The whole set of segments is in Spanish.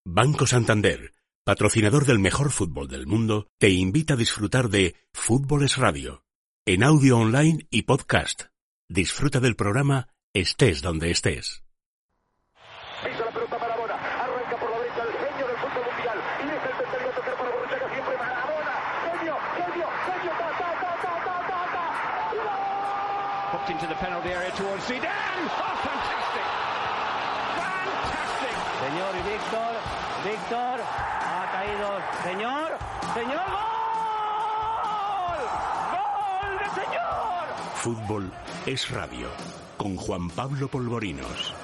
Banco Santander, patrocinador del mejor fútbol del mundo, te invita a disfrutar de Fútbol es Radio, en audio online y podcast. Disfruta del programa estés donde estés. Pisa la pelota Maradona, arranca por la derecha el genio del fútbol mundial y es el tercero a tocar para Borruchaga, siempre Maradona, genio, Hooked into the penalty area towards Zidane. Oh, fantastic! Fantastic! Señor y Víctor ha caído. Señor, ¡gol! ¡Gol de señor! Fútbol es Radio, con Juan Pablo Polvorinos.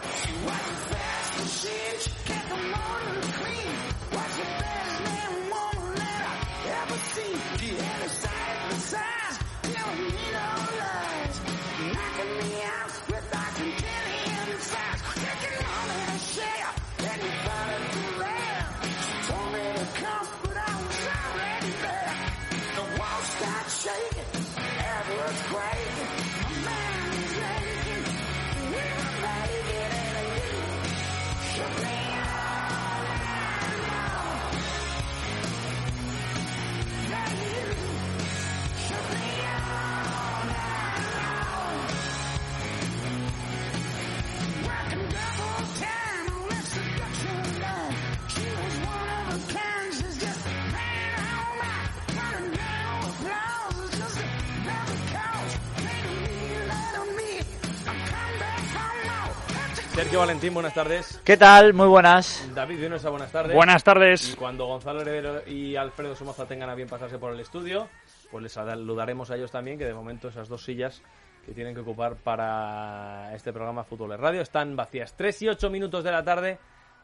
Sergio Valentín, buenas tardes. ¿Qué tal? Muy buenas. David Vinuesa, buenas tardes. Buenas tardes. Y cuando Gonzalo Heredero y Alfredo Somoza tengan a bien pasarse por el estudio, pues les saludaremos a ellos también, que de momento esas dos sillas que tienen que ocupar para este programa Fútbol es Radio están vacías. 3 y 8 minutos de la tarde.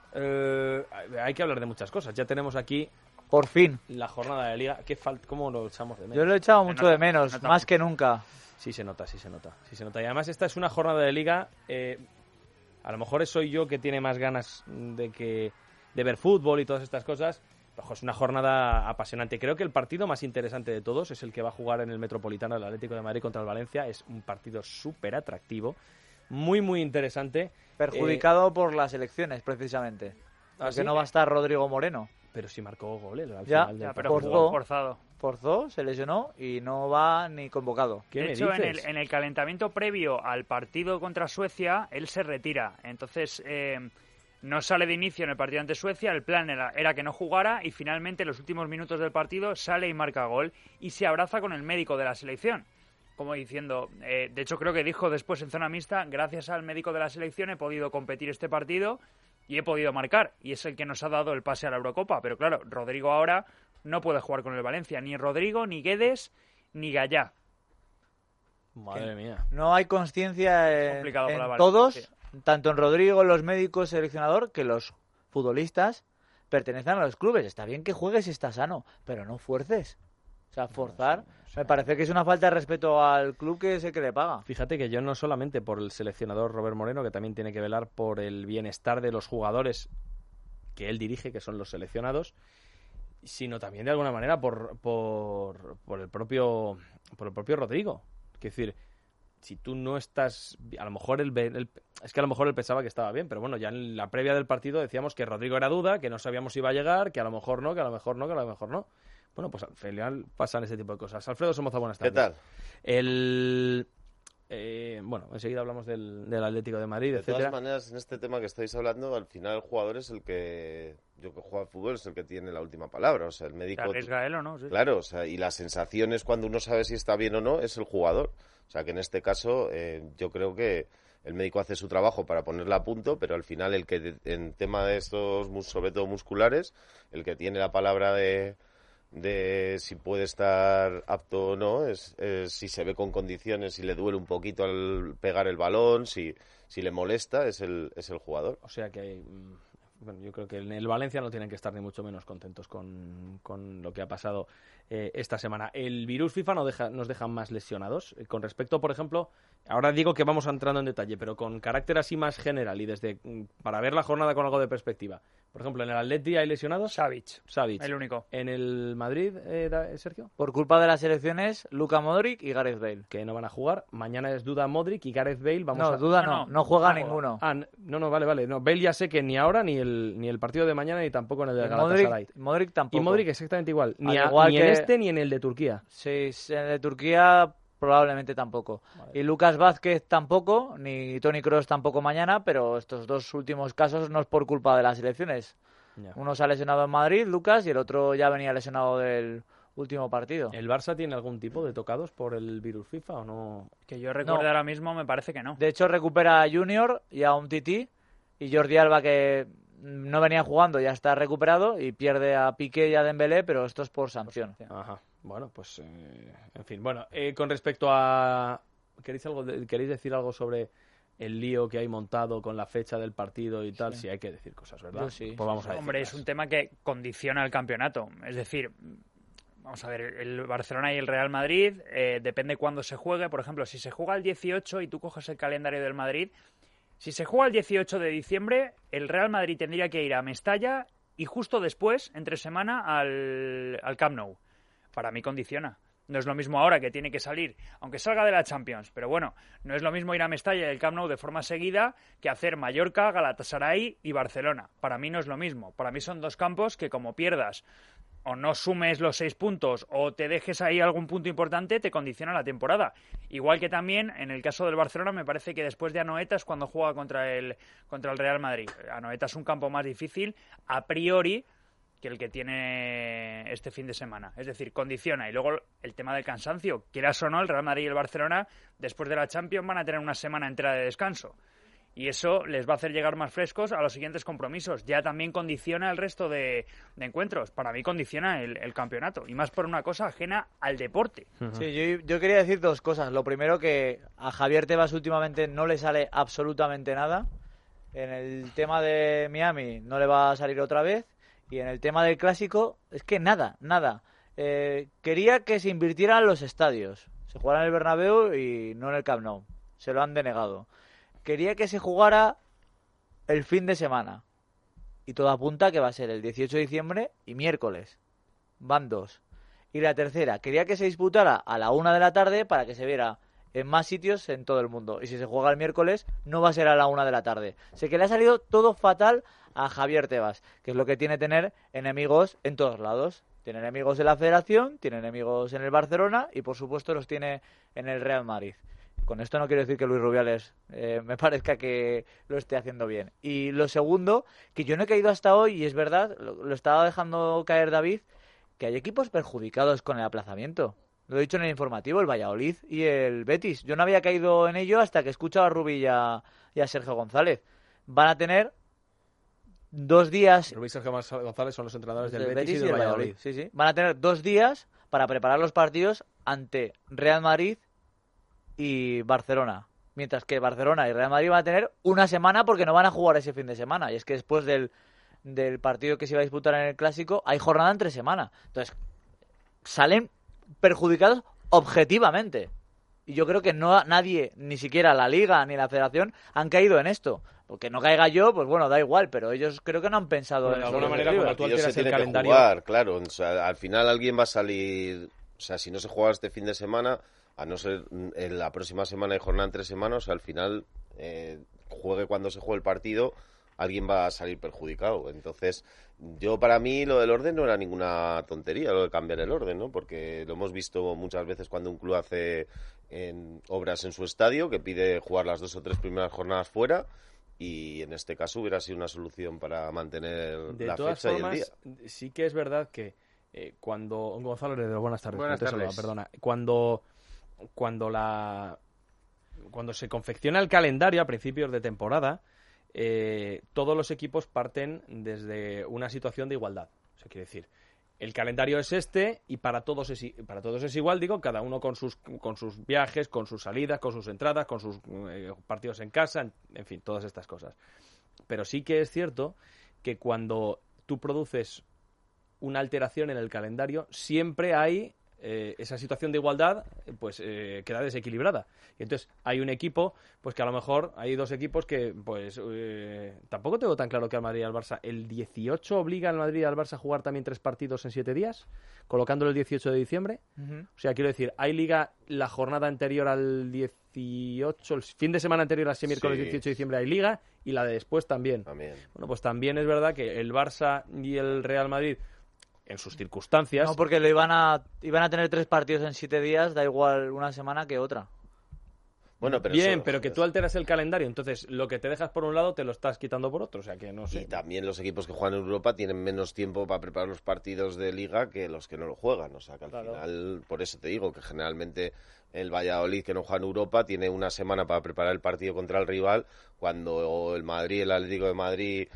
Hay que hablar de muchas cosas. Ya tenemos aquí, por fin, la jornada de Liga. ¿Cómo lo echamos de menos? Yo lo he echado mucho de menos, más que nunca. Sí se nota. Y además esta es una jornada de Liga... a lo mejor soy yo que tiene más ganas de ver fútbol y todas estas cosas. Ojo, es una jornada apasionante. Creo que el partido más interesante de todos es el que va a jugar en el Metropolitano, el Atlético de Madrid contra el Valencia. Es un partido súper atractivo, muy, muy interesante. Perjudicado por las elecciones, precisamente. Porque ¿sí? no va a estar Rodrigo Moreno. Pero sí marcó goles al ya, final del pero partido. Forzó, se lesionó y no va ni convocado. De hecho, en el calentamiento previo al partido contra Suecia, él se retira. Entonces, no sale de inicio en el partido ante Suecia. El plan era que no jugara y finalmente en los últimos minutos del partido sale y marca gol y se abraza con el médico de la selección. Como diciendo, de hecho creo que dijo después en zona mixta, gracias al médico de la selección he podido competir este partido y he podido marcar. Y es el que nos ha dado el pase a la Eurocopa. Pero claro, Rodrigo ahora no puede jugar con el Valencia. Ni Rodrigo, ni Guedes, ni Gallá. Madre mía. No hay conciencia en todos, sí, tanto en Rodrigo, los médicos, seleccionador, que los futbolistas pertenecen a los clubes. Está bien que juegues si estás sano, pero no fuerces. O sea, forzar, me parece que es una falta de respeto al club que es el que le paga. Fíjate que yo no solamente por el seleccionador Robert Moreno, que también tiene que velar por el bienestar de los jugadores que él dirige, que son los seleccionados, sino también de alguna manera por el propio Rodrigo. Es decir, si tú no estás, a lo mejor es que a lo mejor él pensaba que estaba bien, pero bueno, ya en la previa del partido decíamos que Rodrigo era duda, que no sabíamos si iba a llegar, que a lo mejor no, que a lo mejor no, que a lo mejor no. Bueno, pues al final pasan ese tipo de cosas. Alfredo Somoza, buenas tardes. ¿Qué tal? Bueno, enseguida hablamos del Atlético de Madrid, de etcétera. De todas maneras, en este tema que estáis hablando, al final el jugador es el que, yo que juego al fútbol, es el que tiene la última palabra. O sea, el médico... ¿Se arriesga él o no? Sí. Claro, o sea, y las sensaciones cuando uno sabe si está bien o no es el jugador. O sea, que en este caso yo creo que el médico hace su trabajo para ponerla a punto, pero al final el que, en tema de estos, sobre todo musculares, el que tiene la palabra de si puede estar apto o no, es si se ve con condiciones, si le duele un poquito al pegar el balón, si le molesta, es el jugador. O sea que bueno, yo creo que en el Valencia no tienen que estar ni mucho menos contentos con lo que ha pasado esta semana. El virus FIFA nos deja más lesionados. Con respecto, por ejemplo, Ahora digo que vamos entrando en detalle, pero con carácter así más general y para ver la jornada con algo de perspectiva. Por ejemplo, ¿en el Atleti hay lesionados? Savic. El único. ¿En el Madrid, Sergio? Por culpa de las selecciones, Luka Modric y Gareth Bale. Que no van a jugar. Mañana es Duda, Modric y Gareth Bale. No juega ninguno. Vale. No, Bale ya sé que ni ahora, ni el partido de mañana, ni tampoco en el de Galatasaray. Modric tampoco. Y Modric exactamente igual. Ni en este ni en el de Turquía. Sí, en el de Turquía probablemente tampoco. Vale. Y Lucas Vázquez tampoco, ni Toni Kroos tampoco mañana, pero estos dos últimos casos no es por culpa de las selecciones. Ya. Uno se ha lesionado en Madrid, Lucas, y el otro ya venía lesionado del último partido. ¿El Barça tiene algún tipo de tocados por el virus FIFA o no? Que yo recuerde ahora mismo, me parece que no. De hecho, recupera a Junior y a Umtiti, y Jordi Alba, que no venía jugando, ya está recuperado, y pierde a Piqué y a Dembélé, pero esto es por sanción. Ajá. Bueno, pues, en fin. Bueno, con respecto a... ¿Queréis decir algo sobre el lío que hay montado con la fecha del partido y tal? Sí, hay que decir cosas, ¿verdad? Yo sí. Pues vamos a decirlas. Hombre, es un tema que condiciona el campeonato. Es decir, vamos a ver, el Barcelona y el Real Madrid, depende cuándo se juegue. Por ejemplo, si se juega el 18 y tú coges el calendario del Madrid, si se juega el 18 de diciembre, el Real Madrid tendría que ir a Mestalla y justo después, entre semana, al Camp Nou. Para mí condiciona. No es lo mismo ahora que tiene que salir, aunque salga de la Champions, pero bueno, no es lo mismo ir a Mestalla y el Camp Nou de forma seguida que hacer Mallorca, Galatasaray y Barcelona. Para mí no es lo mismo. Para mí son dos campos que, como pierdas o no sumes los 6 puntos o te dejes ahí algún punto importante, te condiciona la temporada. Igual que también en el caso del Barcelona, me parece que después de Anoeta es cuando juega contra el Real Madrid. Anoeta es un campo más difícil a priori que el que tiene este fin de semana. Es decir, condiciona. Y luego el tema del cansancio. Quieras o no, el Real Madrid y el Barcelona, después de la Champions, van a tener una semana entera de descanso. Y eso les va a hacer llegar más frescos a los siguientes compromisos. Ya también condiciona el resto de encuentros. Para mí condiciona el campeonato. Y más por una cosa ajena al deporte. Sí, yo quería decir dos cosas. Lo primero, que a Javier Tebas últimamente no le sale absolutamente nada. En el tema de Miami no le va a salir otra vez. Y en el tema del Clásico, es que nada. Quería que se invirtieran en los estadios. Se jugara en el Bernabéu y no en el Camp Nou. Se lo han denegado. Quería que se jugara el fin de semana. Y todo apunta que va a ser el 18 de diciembre y miércoles. Van 2. Y la tercera, quería que se disputara a la 1 de la tarde para que se viera en más sitios en todo el mundo. Y si se juega el miércoles, no va a ser a la 1 de la tarde. Sé que le ha salido todo fatal a Javier Tebas, que es lo que tiene tener enemigos en todos lados. Tiene enemigos en la Federación, tiene enemigos en el Barcelona y, por supuesto, los tiene en el Real Madrid. Con esto no quiero decir que Luis Rubiales me parezca que lo esté haciendo bien. Y lo segundo, que yo no he caído hasta hoy, y es verdad, lo estaba dejando caer David, que hay equipos perjudicados con el aplazamiento. Lo he dicho en el informativo, el Valladolid y el Betis. Yo no había caído en ello hasta que he escuchado a Rubí y a Sergio González. Van a tener 2 días... Rubí y Sergio González son los entrenadores del Betis y del Valladolid. Sí. Van a tener 2 días para preparar los partidos ante Real Madrid y Barcelona. Mientras que Barcelona y Real Madrid van a tener una semana porque no van a jugar ese fin de semana. Y es que después del partido que se iba a disputar en el Clásico hay jornada entre semana. Entonces, salen perjudicados objetivamente. Y yo creo que nadie, ni siquiera la Liga ni la Federación, han caído en esto. Porque no caiga yo, pues bueno, da igual, pero ellos creo que no han pensado en de alguna manera, cuando tú alteras el calendario. Jugar, claro, o sea, al final alguien va a salir, o sea, si no se juega este fin de semana, a no ser en la próxima semana de jornada entre semanas, al final juegue cuando se juegue el partido, alguien va a salir perjudicado. Entonces, para mí lo del orden no era ninguna tontería, lo de cambiar el orden, ¿no? Porque lo hemos visto muchas veces cuando un club hace obras en su estadio, que pide jugar las 2 o 3 primeras jornadas fuera, y en este caso hubiera sido una solución para mantener la fecha y el día. Sí que es verdad que cuando... Gonzalo Heredero, buenas tardes. Perdona. Cuando se confecciona el calendario a principios de temporada, todos los equipos parten desde una situación de igualdad. O sea, quiere decir, el calendario es este y para todos es igual, digo, cada uno con sus viajes, con sus salidas, con sus entradas, con sus partidos en casa, en fin, todas estas cosas. Pero sí que es cierto que cuando tú produces una alteración en el calendario, siempre hay esa situación de igualdad pues queda desequilibrada. Y entonces hay un equipo, pues que a lo mejor hay dos equipos que pues tampoco tengo tan claro que al Madrid y al Barça. ¿El 18 obliga al Madrid y al Barça a jugar también 3 partidos en 7 días? Colocándolo el 18 de diciembre. O sea, quiero decir, hay liga la jornada anterior al 18, el fin de semana anterior a ese miércoles 18 de diciembre hay liga, y la de después también. Bueno, pues también es verdad que el Barça y el Real Madrid, en sus circunstancias... No, porque iban a tener 3 partidos en 7 días, da igual una semana que otra. Bueno, pero bien, pero que tú alteras el calendario, entonces lo que te dejas por un lado te lo estás quitando por otro, o sea que no sé. Y también los equipos que juegan en Europa tienen menos tiempo para preparar los partidos de Liga que los que no lo juegan, o sea que al final, por eso te digo que generalmente el Valladolid, que no juega en Europa, tiene una semana para preparar el partido contra el rival, cuando el Madrid, el Atlético de Madrid,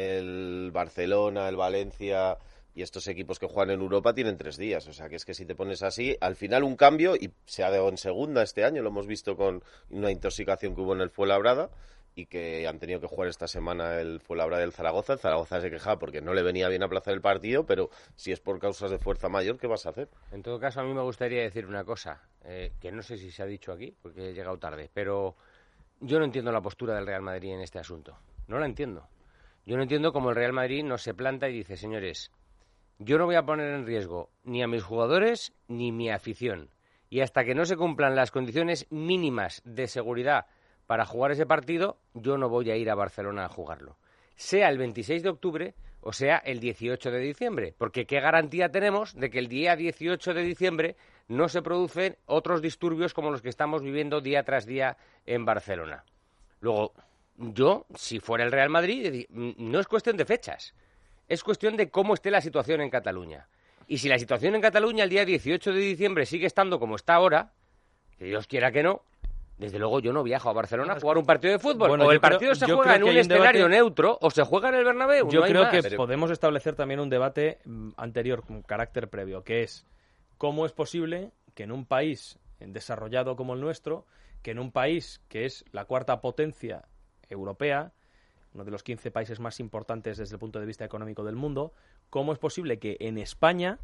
el Barcelona, el Valencia... Y estos equipos que juegan en Europa tienen 3 días. O sea, que es que si te pones así, al final un cambio, y se ha dado en segunda este año, lo hemos visto con una intoxicación que hubo en el Fuenlabrada, y que han tenido que jugar esta semana el Fuenlabrada y el Zaragoza. El Zaragoza se queja porque no le venía bien aplazar el partido, pero si es por causas de fuerza mayor, ¿qué vas a hacer? En todo caso, a mí me gustaría decir una cosa, que no sé si se ha dicho aquí, porque he llegado tarde, pero yo no entiendo la postura del Real Madrid en este asunto. No la entiendo. Yo no entiendo cómo el Real Madrid no se planta y dice, señores... Yo no voy a poner en riesgo ni a mis jugadores ni mi afición. Y hasta que no se cumplan las condiciones mínimas de seguridad para jugar ese partido, yo no voy a ir a Barcelona a jugarlo. Sea el 26 de octubre o sea el 18 de diciembre. Porque ¿qué garantía tenemos de que el día 18 de diciembre no se producen otros disturbios como los que estamos viviendo día tras día en Barcelona? Luego, yo, si fuera el Real Madrid, no es cuestión de fechas. Es cuestión de cómo esté la situación en Cataluña. Y si la situación en Cataluña el día 18 de diciembre sigue estando como está ahora, que Dios quiera que no, desde luego yo no viajo a Barcelona a jugar un partido de fútbol. Bueno, o el partido se juega en un escenario neutro o se juega en el Bernabéu. Yo creo que Pero... podemos establecer también un debate anterior, con carácter previo, que es cómo es posible que en un país desarrollado como el nuestro, que en un país que es la 4ª potencia europea, uno de los 15 países más importantes desde el punto de vista económico del mundo, ¿cómo es posible que en España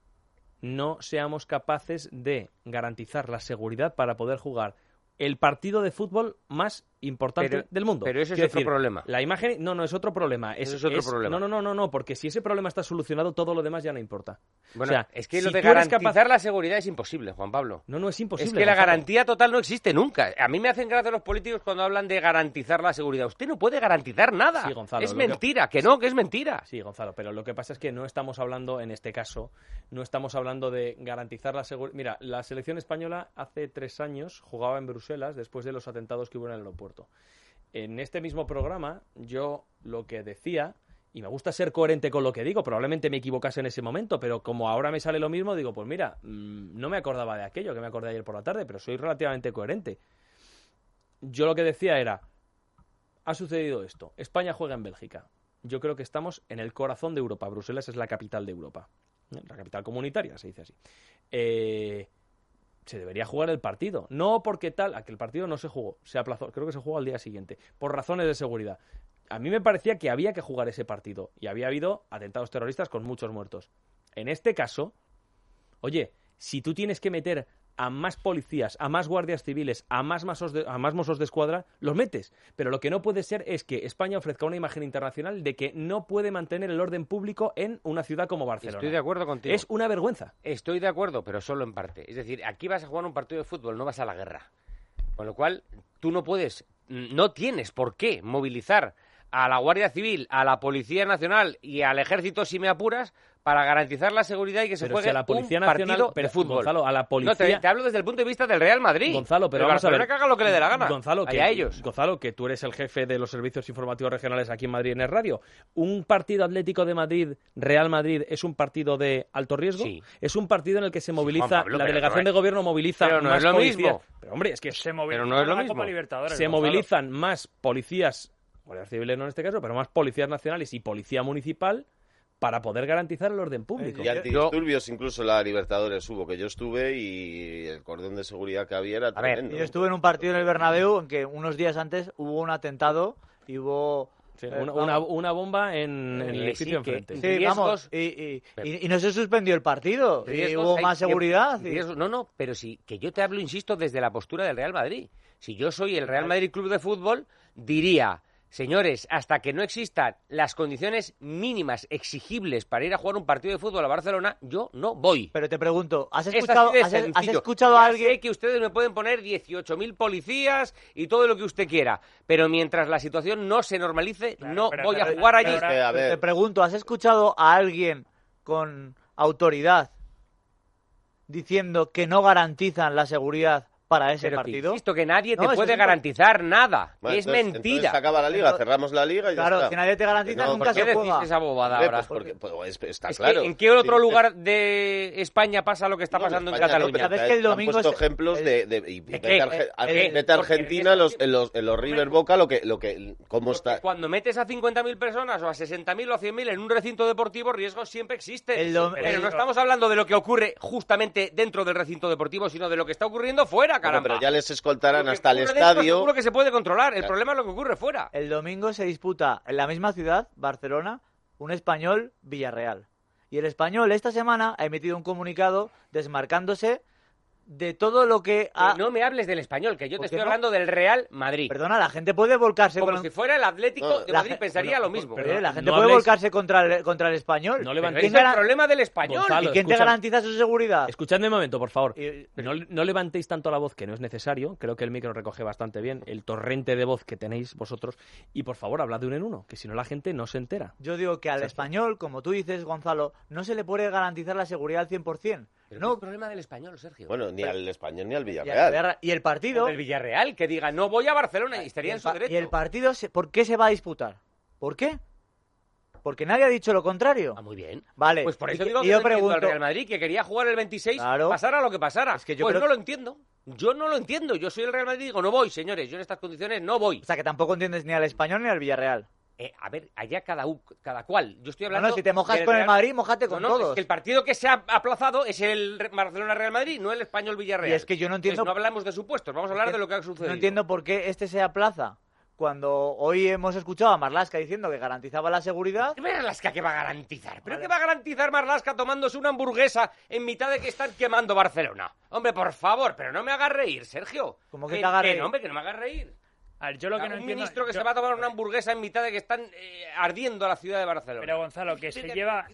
no seamos capaces de garantizar la seguridad para poder jugar el partido de fútbol más importante del mundo? Pero eso es otro problema. La imagen, no es otro problema. Eso es otro problema. No, porque si ese problema está solucionado, todo lo demás ya no importa. Bueno, o sea, es que lo de garantizar la seguridad es imposible, Juan Pablo. No es imposible. Es que la garantía total no existe nunca. A mí me hacen gracia los políticos cuando hablan de garantizar la seguridad. Usted no puede garantizar nada. Sí, Gonzalo, es mentira, que es mentira. Sí, Gonzalo, pero lo que pasa es que no estamos hablando, en este caso, no estamos hablando de garantizar la seguridad. Mira, la selección española hace 3 años jugaba en Bruselas después de los atentados que hubo en el aeropuerto. En este mismo programa, yo lo que decía, y me gusta ser coherente con lo que digo, probablemente me equivocase en ese momento, pero como ahora me sale lo mismo, digo, pues mira, no me acordaba de aquello que me acordé ayer por la tarde, pero soy relativamente coherente. Yo lo que decía era, ha sucedido esto, España juega en Bélgica. Yo creo que estamos en el corazón de Europa. Bruselas es la capital de Europa, la capital comunitaria, se dice así. Se debería jugar el partido. No porque aquel partido no se jugó, se aplazó, creo que se jugó al día siguiente, por razones de seguridad. A mí me parecía que había que jugar ese partido y había habido atentados terroristas con muchos muertos. En este caso, oye, si tú tienes que meter a más policías, a más guardias civiles, a más mozos de escuadra, los metes. Pero lo que no puede ser es que España ofrezca una imagen internacional de que no puede mantener el orden público en una ciudad como Barcelona. Estoy de acuerdo contigo. Es una vergüenza. Estoy de acuerdo, pero solo en parte. Es decir, aquí vas a jugar un partido de fútbol, no vas a la guerra. Con lo cual, tú no tienes por qué movilizar a la Guardia Civil, a la Policía Nacional y al Ejército, si me apuras, para garantizar la seguridad y que se juegue a la Policía un Nacional, partido de fútbol. Gonzalo, a la policía... No, te hablo desde el punto de vista del Real Madrid. Gonzalo, pero vamos a ver. Que haga lo que le dé la gana. Gonzalo, Gonzalo, que tú eres el jefe de los servicios informativos regionales aquí en Madrid en el radio. ¿Un partido Atlético de Madrid, Real Madrid, es un partido de alto riesgo? Sí. Es un partido en el que se moviliza, Juan Pablo, la delegación de gobierno moviliza pero no más es lo policías. Mismo. Pero hombre, es que pero no es lo mismo. Se movilizan más policías, guardias civiles no en este caso, pero más policías nacionales y policía municipal para poder garantizar el orden público. Y antidisturbios incluso la Libertadores hubo, que yo estuve y el cordón de seguridad que había era tremendo. Yo estuve en un partido en el Bernabéu en que unos días antes hubo un atentado y hubo Sí, una bomba en el edificio enfrente. Sí, vamos, y no se suspendió el partido, y hubo más seguridad. No, pero sí, que yo te hablo, insisto, desde la postura del Real Madrid. Si yo soy el Real Madrid Club de Fútbol, diría... Señores, hasta que no existan las condiciones mínimas exigibles para ir a jugar un partido de fútbol a Barcelona, yo no voy. Pero te pregunto, ¿has escuchado a alguien? Sé que ustedes me pueden poner 18.000 policías y todo lo que usted quiera, pero mientras la situación no se normalice, voy a jugar allí. Te pregunto, ¿has escuchado a alguien con autoridad diciendo que no garantizan la seguridad para ese partido? Insisto que nadie te puede garantizar nada. Bueno, es mentira. Entonces se acaba la liga, cerramos la liga y ya está. Claro, que nadie te garantiza, nunca se juega. ¿Por qué decís esa bobada ahora? Pues está claro. ¿En qué otro lugar de España pasa lo que está pasando en Cataluña? ¿Sabes que el domingo han puesto ejemplos vete a Argentina, en los River Boca, cómo está. Cuando metes a 50.000 personas o a 60.000 o a 100.000 en un recinto deportivo, riesgos siempre existen. Pero no estamos hablando de lo que ocurre justamente dentro del recinto deportivo, sino de lo que está ocurriendo fuera. Caramba. Pero ya les escoltarán hasta el estadio. Seguro que se puede controlar. El problema es lo que ocurre fuera. El domingo se disputa en la misma ciudad, Barcelona, un Español-Villarreal. Y el Español esta semana ha emitido un comunicado desmarcándose de todo lo que ha... No me hables del Español, que yo te estoy hablando del Real Madrid. Perdona, la gente puede volcarse... Como si fuera el Atlético de Madrid, pensaría lo mismo. Pero la gente puede volcarse contra el Español. No levantéis el problema del Español. Gonzalo, ¿y quién te garantiza su seguridad? Escuchadme un momento, por favor. No levantéis tanto la voz, que no es necesario. Creo que el micro recoge bastante bien el torrente de voz que tenéis vosotros. Y por favor, hablad de uno en uno, que si no la gente no se entera. Yo digo que al Español, como tú dices, Gonzalo, no se le puede garantizar la seguridad al 100%. Pero no es el problema del Español, Sergio. Bueno, ni al Español ni al Villarreal. Y el partido... El Villarreal, que diga, no voy a Barcelona, y estaría en su derecho. ¿Y el partido ¿por qué se va a disputar? ¿Por qué? Porque nadie ha dicho lo contrario. Ah, muy bien. Vale. Pues por eso digo que yo pregunto al Real Madrid, que quería jugar el 26, pasara lo que pasara. Es que yo no lo entiendo. Yo no lo entiendo. Yo soy el Real Madrid y digo, no voy, señores. Yo en estas condiciones no voy. O sea, que tampoco entiendes ni al Español ni al Villarreal. A ver, allá cada cual. Yo estoy hablando... No, si te mojas con el Madrid, mojate con todos. Es que el partido que se ha aplazado es el Barcelona-Real Madrid, no el Español-Villarreal. Y es que yo no entiendo... Entonces, no hablamos de supuestos, vamos a hablar de lo que ha sucedido. No entiendo por qué este se aplaza. Cuando hoy hemos escuchado a Marlaska diciendo que garantizaba la seguridad... ¿Qué Marlaska que va a garantizar? ¿Pero qué va a garantizar Marlaska tomándose una hamburguesa en mitad de que están quemando Barcelona? Hombre, por favor, pero no me hagas reír, Sergio. ¿Cómo que te hagas reír? Hombre, que no me hagas reír. A ver, yo lo que no entiendo... Un ministro que se va a tomar una hamburguesa en mitad de que están ardiendo la ciudad de Barcelona. Pero Gonzalo, que se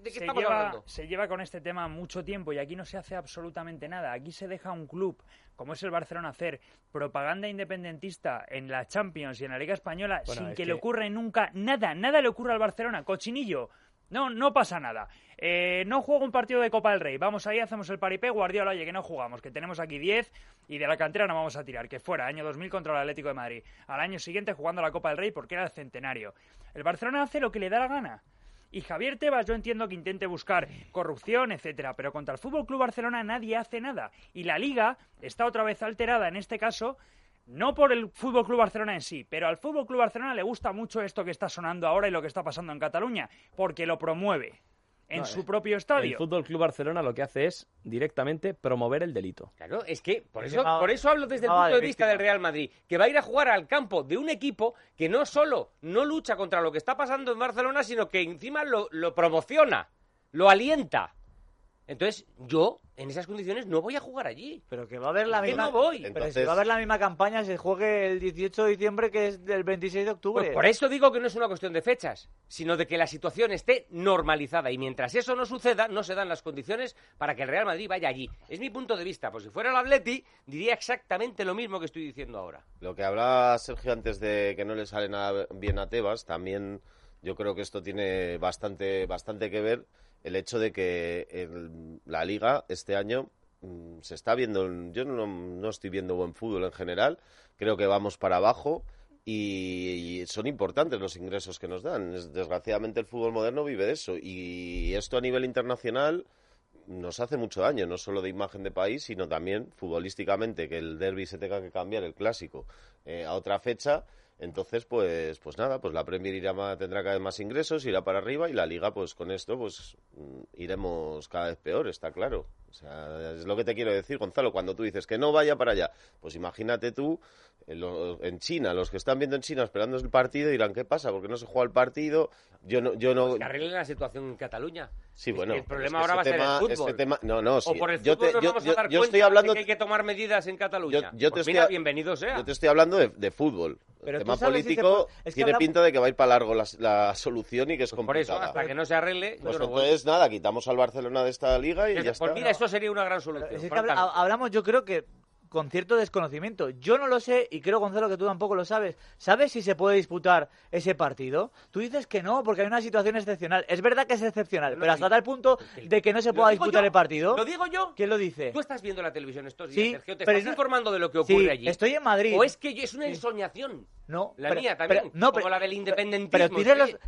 lleva con este tema mucho tiempo y aquí no se hace absolutamente nada. Aquí se deja un club, como es el Barcelona, hacer propaganda independentista en la Champions y en la Liga Española sin que le ocurra nunca nada. Nada le ocurre al Barcelona. Cochinillo. No pasa nada. No juego un partido de Copa del Rey. Vamos ahí, hacemos el paripé. Guardiola, oye, que no jugamos, que tenemos aquí 10 y de la cantera no vamos a tirar. Que fuera, año 2000 contra el Atlético de Madrid. Al año siguiente jugando la Copa del Rey porque era el centenario. El Barcelona hace lo que le da la gana. Y Javier Tebas, yo entiendo que intente buscar corrupción, etcétera, pero contra el Fútbol Club Barcelona nadie hace nada. Y la Liga está otra vez alterada en este caso. No por el Fútbol Club Barcelona en sí, pero al Fútbol Club Barcelona le gusta mucho esto que está sonando ahora y lo que está pasando en Cataluña, porque lo promueve en su propio estadio. El Fútbol Club Barcelona lo que hace es directamente promover el delito. Claro, es que por eso hablo desde el punto de vista del Real Madrid, que va a ir a jugar al campo de un equipo que no solo no lucha contra lo que está pasando en Barcelona, sino que encima lo promociona, lo alienta. Entonces, yo, en esas condiciones, no voy a jugar allí. Pero que va a haber la misma... no voy. Pero si va a haber la misma campaña, se juegue el 18 de diciembre, que es del 26 de octubre. Pues por eso digo que no es una cuestión de fechas, sino de que la situación esté normalizada. Y mientras eso no suceda, no se dan las condiciones para que el Real Madrid vaya allí. Es mi punto de vista. Pues si fuera el Atleti, diría exactamente lo mismo que estoy diciendo ahora. Lo que hablaba Sergio antes de que no le sale nada bien a Tebas, también yo creo que esto tiene bastante que ver. El hecho de que la Liga este año se está viendo... Yo no estoy viendo buen fútbol en general. Creo que vamos para abajo y son importantes los ingresos que nos dan. Desgraciadamente el fútbol moderno vive de eso. Y esto a nivel internacional nos hace mucho daño, no solo de imagen de país, sino también futbolísticamente, que el derbi se tenga que cambiar, el clásico, a otra fecha. Entonces, pues nada, pues la Premier tendrá cada vez más ingresos, irá para arriba y la Liga, pues con esto, pues iremos cada vez peor, está claro. O sea, es lo que te quiero decir, Gonzalo, cuando tú dices que no vaya para allá, pues imagínate tú, en China, los que están viendo en China esperando el partido dirán, ¿qué pasa? ¿Por qué no se juega el partido? Yo no... Pues que arreglen la situación en Cataluña. Sí, bueno. El problema ahora va a ser el fútbol. No, sí. O por el fútbol nos vamos a dar cuenta estoy hablando... de que hay que tomar medidas en Cataluña. Bienvenido sea. Yo te estoy hablando de fútbol. Pero el tema político tiene pinta de que va a ir para largo la solución y que es complicada. Por eso, hasta que no se arregle... Pues entonces, nada, quitamos al Barcelona de esta liga y ya está. Pues mira, esto sería una gran solución. Es que hablamos, yo creo que con cierto desconocimiento. Yo no lo sé y creo, Gonzalo, que tú tampoco lo sabes. ¿Sabes si se puede disputar ese partido? Tú dices que no, porque hay una situación excepcional. Es verdad que es excepcional, pero hasta tal punto de que no se pueda disputar el partido. ¿Lo digo yo? ¿Quién lo dice? Tú estás viendo la televisión estos días, Sí, Sergio. ¿Te pero estás informando de lo que ocurre allí? Estoy en Madrid. ¿O es que es una ensoñación? No, la mía también, como la del independentismo.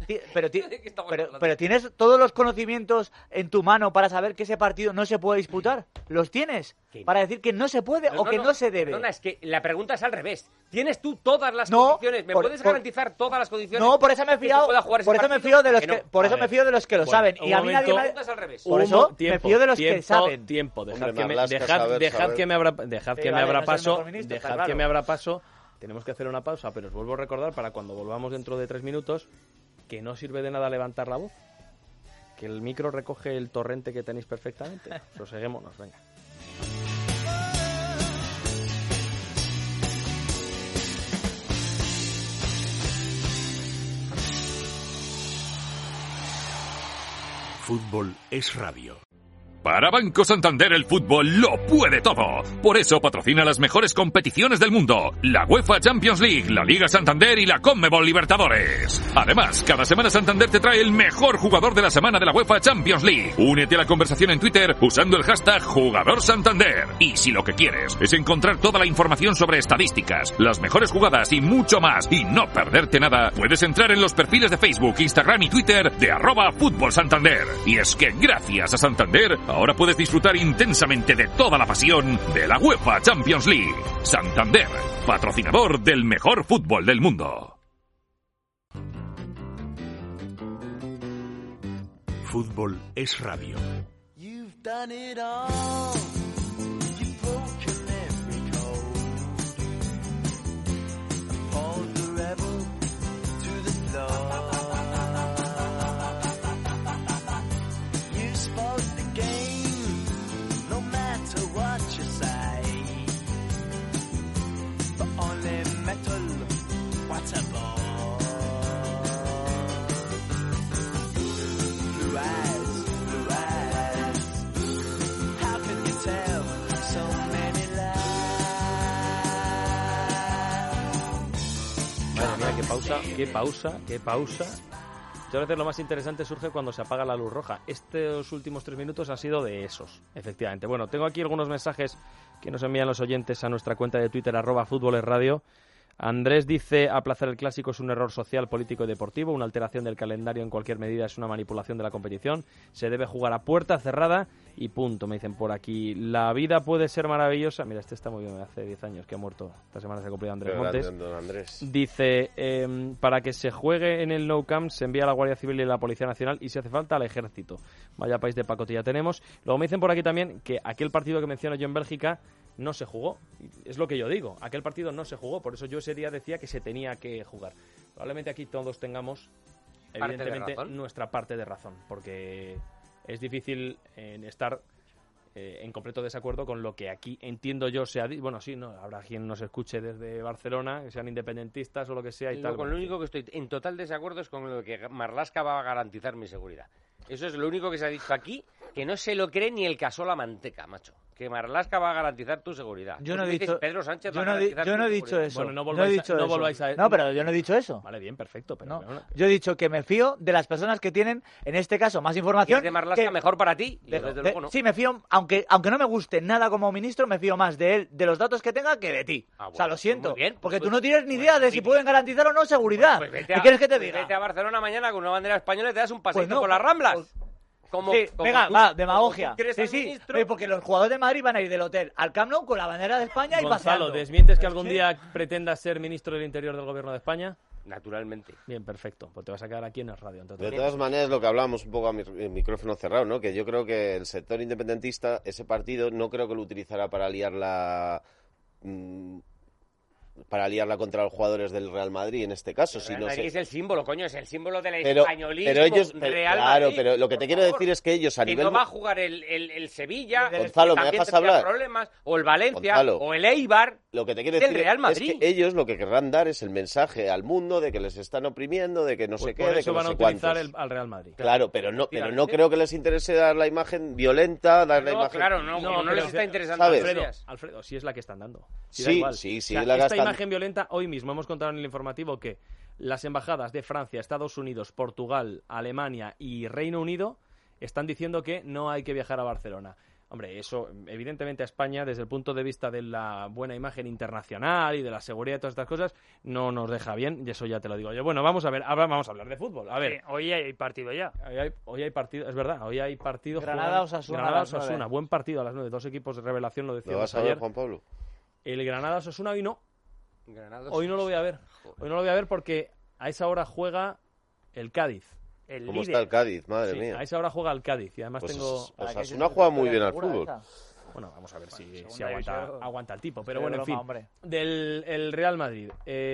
Pero tienes todos los conocimientos en tu mano para saber que ese partido no se puede disputar. ¿Los tienes? Para decir que no se puede o que no se debe. Perdona, es que la pregunta es al revés. ¿Tienes tú todas las condiciones? ¿Me puedes garantizar todas las condiciones? No, por eso me he fiado. Por eso me fío de los que lo saben. Y a mí nadie me... Por eso me fío de los que saben. Dejad que me abra paso. Tenemos que hacer una pausa, pero os vuelvo a recordar para cuando volvamos dentro de 3 minutos que no sirve de nada levantar la voz, que el micro recoge el torrente que tenéis perfectamente. Proseguémonos, venga. Fútbol es radio. Para Banco Santander el fútbol lo puede todo. Por eso patrocina las mejores competiciones del mundo. La UEFA Champions League, la Liga Santander y la Conmebol Libertadores. Además, cada semana Santander te trae el mejor jugador de la semana de la UEFA Champions League. Únete a la conversación en Twitter usando el hashtag #JugadorSantander. Y si lo que quieres es encontrar toda la información sobre estadísticas, las mejores jugadas y mucho más, y no perderte nada, puedes entrar en los perfiles de Facebook, Instagram y Twitter de @FútbolSantander. Y es que gracias a Santander, ahora puedes disfrutar intensamente de toda la pasión de la UEFA Champions League. Santander, patrocinador del mejor fútbol del mundo. Fútbol es radio. Qué pausa. Muchas veces lo más interesante surge cuando se apaga la luz roja. Estos últimos 3 minutos han sido de esos, efectivamente. Bueno, tengo aquí algunos mensajes que nos envían los oyentes a nuestra cuenta de Twitter, @FútbolesRadio. Andrés dice: aplazar el clásico es un error social, político y deportivo. Una alteración del calendario en cualquier medida es una manipulación de la competición. Se debe jugar a puerta cerrada y punto. Me dicen por aquí: la vida puede ser maravillosa. Mira, este está muy bien, hace 10 años que ha muerto. Esta semana se ha cumplido Andrés Montes. Dice: para que se juegue en el Nou Camp se envía a la Guardia Civil y a la Policía Nacional y si hace falta al Ejército. Vaya país de pacotilla tenemos. Luego me dicen por aquí también que aquel partido que menciono yo en Bélgica no se jugó. Es lo que yo digo, aquel partido no se jugó, por eso yo ese día decía que se tenía que jugar. Probablemente aquí todos tengamos, evidentemente, nuestra parte de razón, porque es difícil estar en completo desacuerdo con lo que aquí entiendo yo se ha dicho. Bueno, sí, no habrá quien nos escuche desde Barcelona, que sean independentistas o lo que sea y tal. Con lo único que estoy en total desacuerdo es con lo que Marlaska va a garantizar mi seguridad. Eso es lo único que se ha dicho aquí, que no se lo cree ni el Casola Manteca, macho. Que Marlaska va a garantizar tu seguridad. Yo no he dicho, Pedro Sánchez yo no he dicho eso. Bueno, no volváis a... No, pero yo no he dicho eso. Vale, bien, perfecto. Pero no. Yo he dicho que me fío de las personas que tienen, en este caso, más información. ¿Es de Marlaska mejor para ti? Desde luego no. Sí, me fío, aunque no me guste nada como ministro, me fío más de él, de los datos que tenga, que de ti. Bueno, o sea, lo siento. Bien, porque tú no tienes ni idea de si pueden garantizar o no seguridad. ¿Qué quieres que te diga? Vete a Barcelona mañana con una bandera española y te das un paseito con las Ramblas. venga, va, demagogia. Sí, porque los jugadores de Madrid van a ir del hotel al Camp Nou con la bandera de España y paseando. Gonzalo, ¿desmientes que algún día pretendas ser ministro del Interior del Gobierno de España? Naturalmente. Bien, perfecto. Pues te vas a quedar aquí en el radio. De todas maneras, lo que hablábamos un poco a micrófono cerrado, ¿no? Que yo creo que el sector independentista, ese partido, no creo que lo utilizará para liarla contra los jugadores del Real Madrid en este caso. El Real Madrid es el símbolo, coño, es el símbolo del españolismo Real Madrid. Claro, pero lo que te quiero decir es que ellos a nivel... no va a jugar el Sevilla, Gonzalo, que ¿me también dejas hablar? Problemas, o el Valencia, Gonzalo, o el Eibar, lo que te quiero decir Real Madrid. es que ellos lo que querrán dar es el mensaje al mundo de que les están oprimiendo, de que no sé qué, de que no sé cuántos. Por eso van a utilizar al Real Madrid. Claro, pero no creo que les interese dar la imagen violenta, dar la imagen... Claro, no les está interesando. Alfredo, sí es la que están dando. Sí, o sea, la esta imagen violenta, hoy mismo hemos contado en el informativo que las embajadas de Francia, Estados Unidos, Portugal, Alemania y Reino Unido están diciendo que no hay que viajar a Barcelona. Hombre, eso evidentemente a España, desde el punto de vista de la buena imagen internacional y de la seguridad y todas estas cosas, no nos deja bien, y eso ya te lo digo yo. Bueno, vamos a ver, ahora vamos a hablar de fútbol. A ver. Sí, hoy hay partido ya. Hoy hay partido, es verdad, hoy hay partido. Granada-Osasuna, buen partido a las 9, dos equipos de revelación, lo decíamos ¿Lo vas a ayer. ver, Juan Pablo? El Granada-Osasuna hoy no. Hoy no lo voy a ver. Hoy no lo voy a ver porque a esa hora juega el Cádiz. ¿Cómo está el Cádiz? Madre mía. A esa hora juega el Cádiz y además pues tengo... Osasuna juega muy bien al fútbol. Bueno, vamos a ver si aguanta el tipo. Pero Sí, bueno, en fin. hombre. El Real Madrid.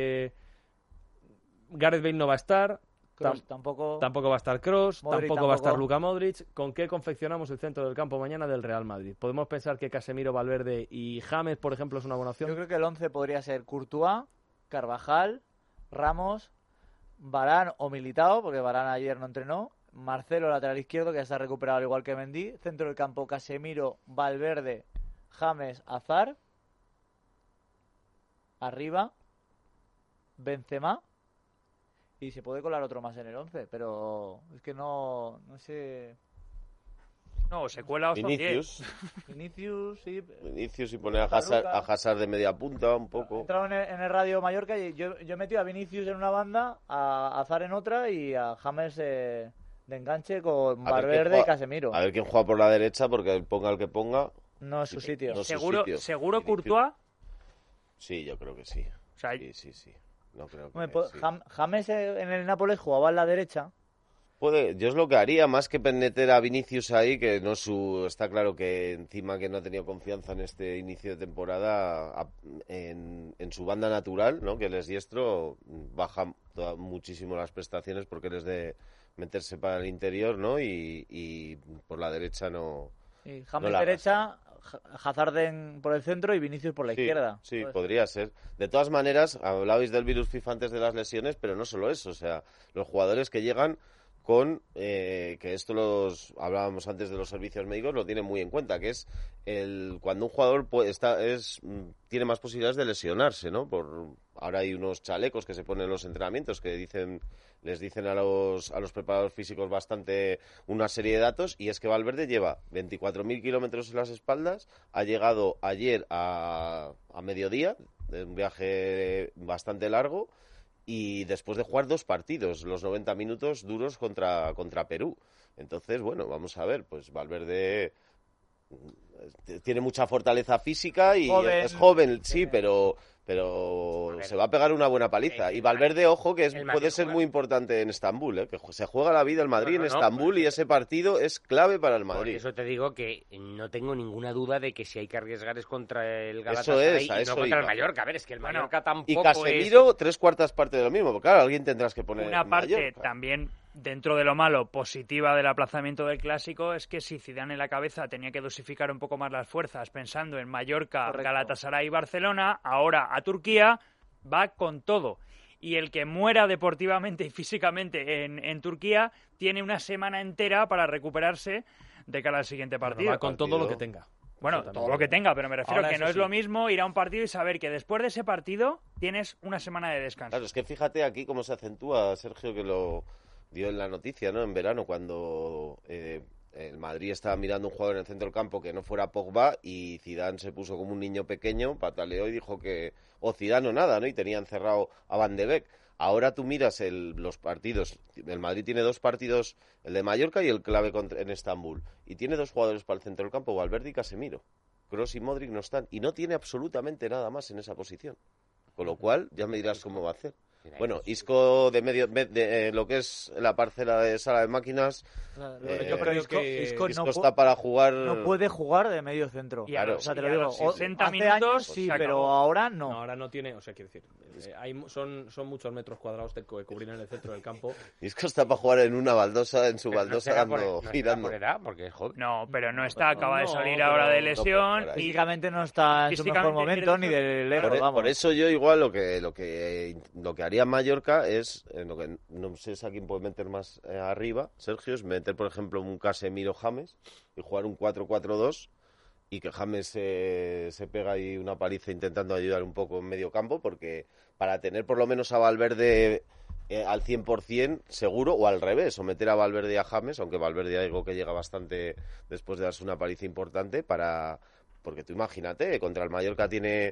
Gareth Bale no va a estar. Tampoco va a estar Kroos, tampoco va a estar tampoco. Luka Modric. ¿Con qué confeccionamos el centro del campo mañana del Real Madrid? ¿Podemos pensar que Casemiro, Valverde y James, por ejemplo, es una buena opción? Yo creo que el 11 podría ser Courtois, Carvajal, Ramos, Varane o Militao, porque Varane ayer no entrenó, Marcelo, lateral izquierdo, que ya está recuperado al igual que Mendy, centro del campo Casemiro, Valverde, James, Hazard, arriba Benzema, y se puede colar otro más en el 11, pero es que no sé... No, se cuela Vinicius, sí. Vinicius y pone a Hazard de media punta un poco. He entrado en el Radio Mallorca y yo he metido a Vinicius en una banda, a Hazard en otra y a James de enganche con Valverde y Casemiro. A ver quién juega por la derecha, porque ponga el que ponga. No es su sitio. No es su ¿Seguro sitio. Courtois? Sí, yo creo que sí. O sea, sí. No creo que Hombre, sí. James en el Nápoles jugaba en la derecha. Yo es lo que haría, más que meter a Vinicius ahí, que no está claro que encima que no ha tenido confianza en este inicio de temporada en su banda natural, ¿no? Que él es diestro, baja muchísimo las prestaciones porque él es de meterse para el interior, ¿no? Y por la derecha no. Y James no derecha, Hazard por el centro y Vinicius por la izquierda. Sí, Pues, podría ser. De todas maneras, hablabais del virus FIFA antes de las lesiones, pero no solo eso, o sea, los jugadores que llegan con que esto hablábamos antes de los servicios médicos, lo tienen muy en cuenta, que es cuando un jugador tiene más posibilidades de lesionarse, ¿no? Ahora hay unos chalecos que se ponen en los entrenamientos que les dicen a los preparadores físicos una serie de datos, y es que Valverde lleva 24.000 kilómetros en las espaldas, ha llegado ayer a mediodía, de un viaje bastante largo, y después de jugar 2 partidos, los 90 minutos duros contra Perú. Entonces, bueno, vamos a ver, pues Valverde tiene mucha fortaleza física y es joven, sí, pero se va a pegar una buena paliza. Y Valverde, ojo, que puede ser muy importante en Estambul, ¿eh? Que se juega la vida el Madrid en Estambul y ese partido es clave para el Madrid. Por eso te digo que no tengo ninguna duda de que si hay que arriesgar es contra el Galatasaray y no contra el Mallorca. A ver, es que el Mallorca tampoco y Casemiro, 3/4 parte de lo mismo, porque claro, alguien tendrás que poner una parte Mallorca. También, dentro de lo malo, positiva del aplazamiento del Clásico, es que si Zidane en la cabeza tenía que dosificar un poco más las fuerzas pensando en Mallorca, Correcto. Galatasaray y Barcelona, ahora a Turquía, va con todo. Y el que muera deportivamente y físicamente en Turquía tiene una semana entera para recuperarse de cara al siguiente partido. Va con todo lo que tenga. Bueno, todo lo que tenga, pero me refiero Ahora, que no eso es lo sí. mismo ir a un partido y saber que después de ese partido tienes una semana de descanso. Claro, es que fíjate aquí cómo se acentúa, Sergio, que lo dio en la noticia, ¿no? En verano, cuando el Madrid estaba mirando un jugador en el centro del campo que no fuera Pogba, y Zidane se puso como un niño pequeño, pataleó y dijo que o Zidane o nada, ¿no? Y tenía encerrado a Van de Beek. Ahora tú miras los partidos, el Madrid tiene 2 partidos, el de Mallorca y el clave en Estambul, y tiene 2 jugadores para el centro del campo, Valverde y Casemiro. Kroos y Modric no están, y no tiene absolutamente nada más en esa posición. Con lo cual, ya me dirás cómo va a hacer. Bueno, Isco de lo que es la parcela de sala de máquinas, yo creo que Isco está para jugar. No puede jugar de medio centro. Claro. O sea, te lo digo. 60 hace minutos, años sí, pero ahora no. No, ahora no tiene, o sea, quiero decir, son muchos metros cuadrados de cubrir en el centro del campo. Isco está para jugar en una baldosa, en su baldosa, girando. Porque es joven. No, pero no está, acaba de salir ahora de lesión. No, físicamente no está en su mejor momento ni de lejos. Por eso yo igual lo que haría Mallorca es, lo que no sé si alguien puede meter más arriba, Sergio, es meter, por ejemplo, un Casemiro James y jugar un 4-4-2 y que James se pega ahí una paliza intentando ayudar un poco en medio campo, porque para tener por lo menos a Valverde al 100% seguro, o al revés, o meter a Valverde y a James, aunque Valverde algo que llega bastante después de darse una paliza importante, porque tú imagínate, contra el Mallorca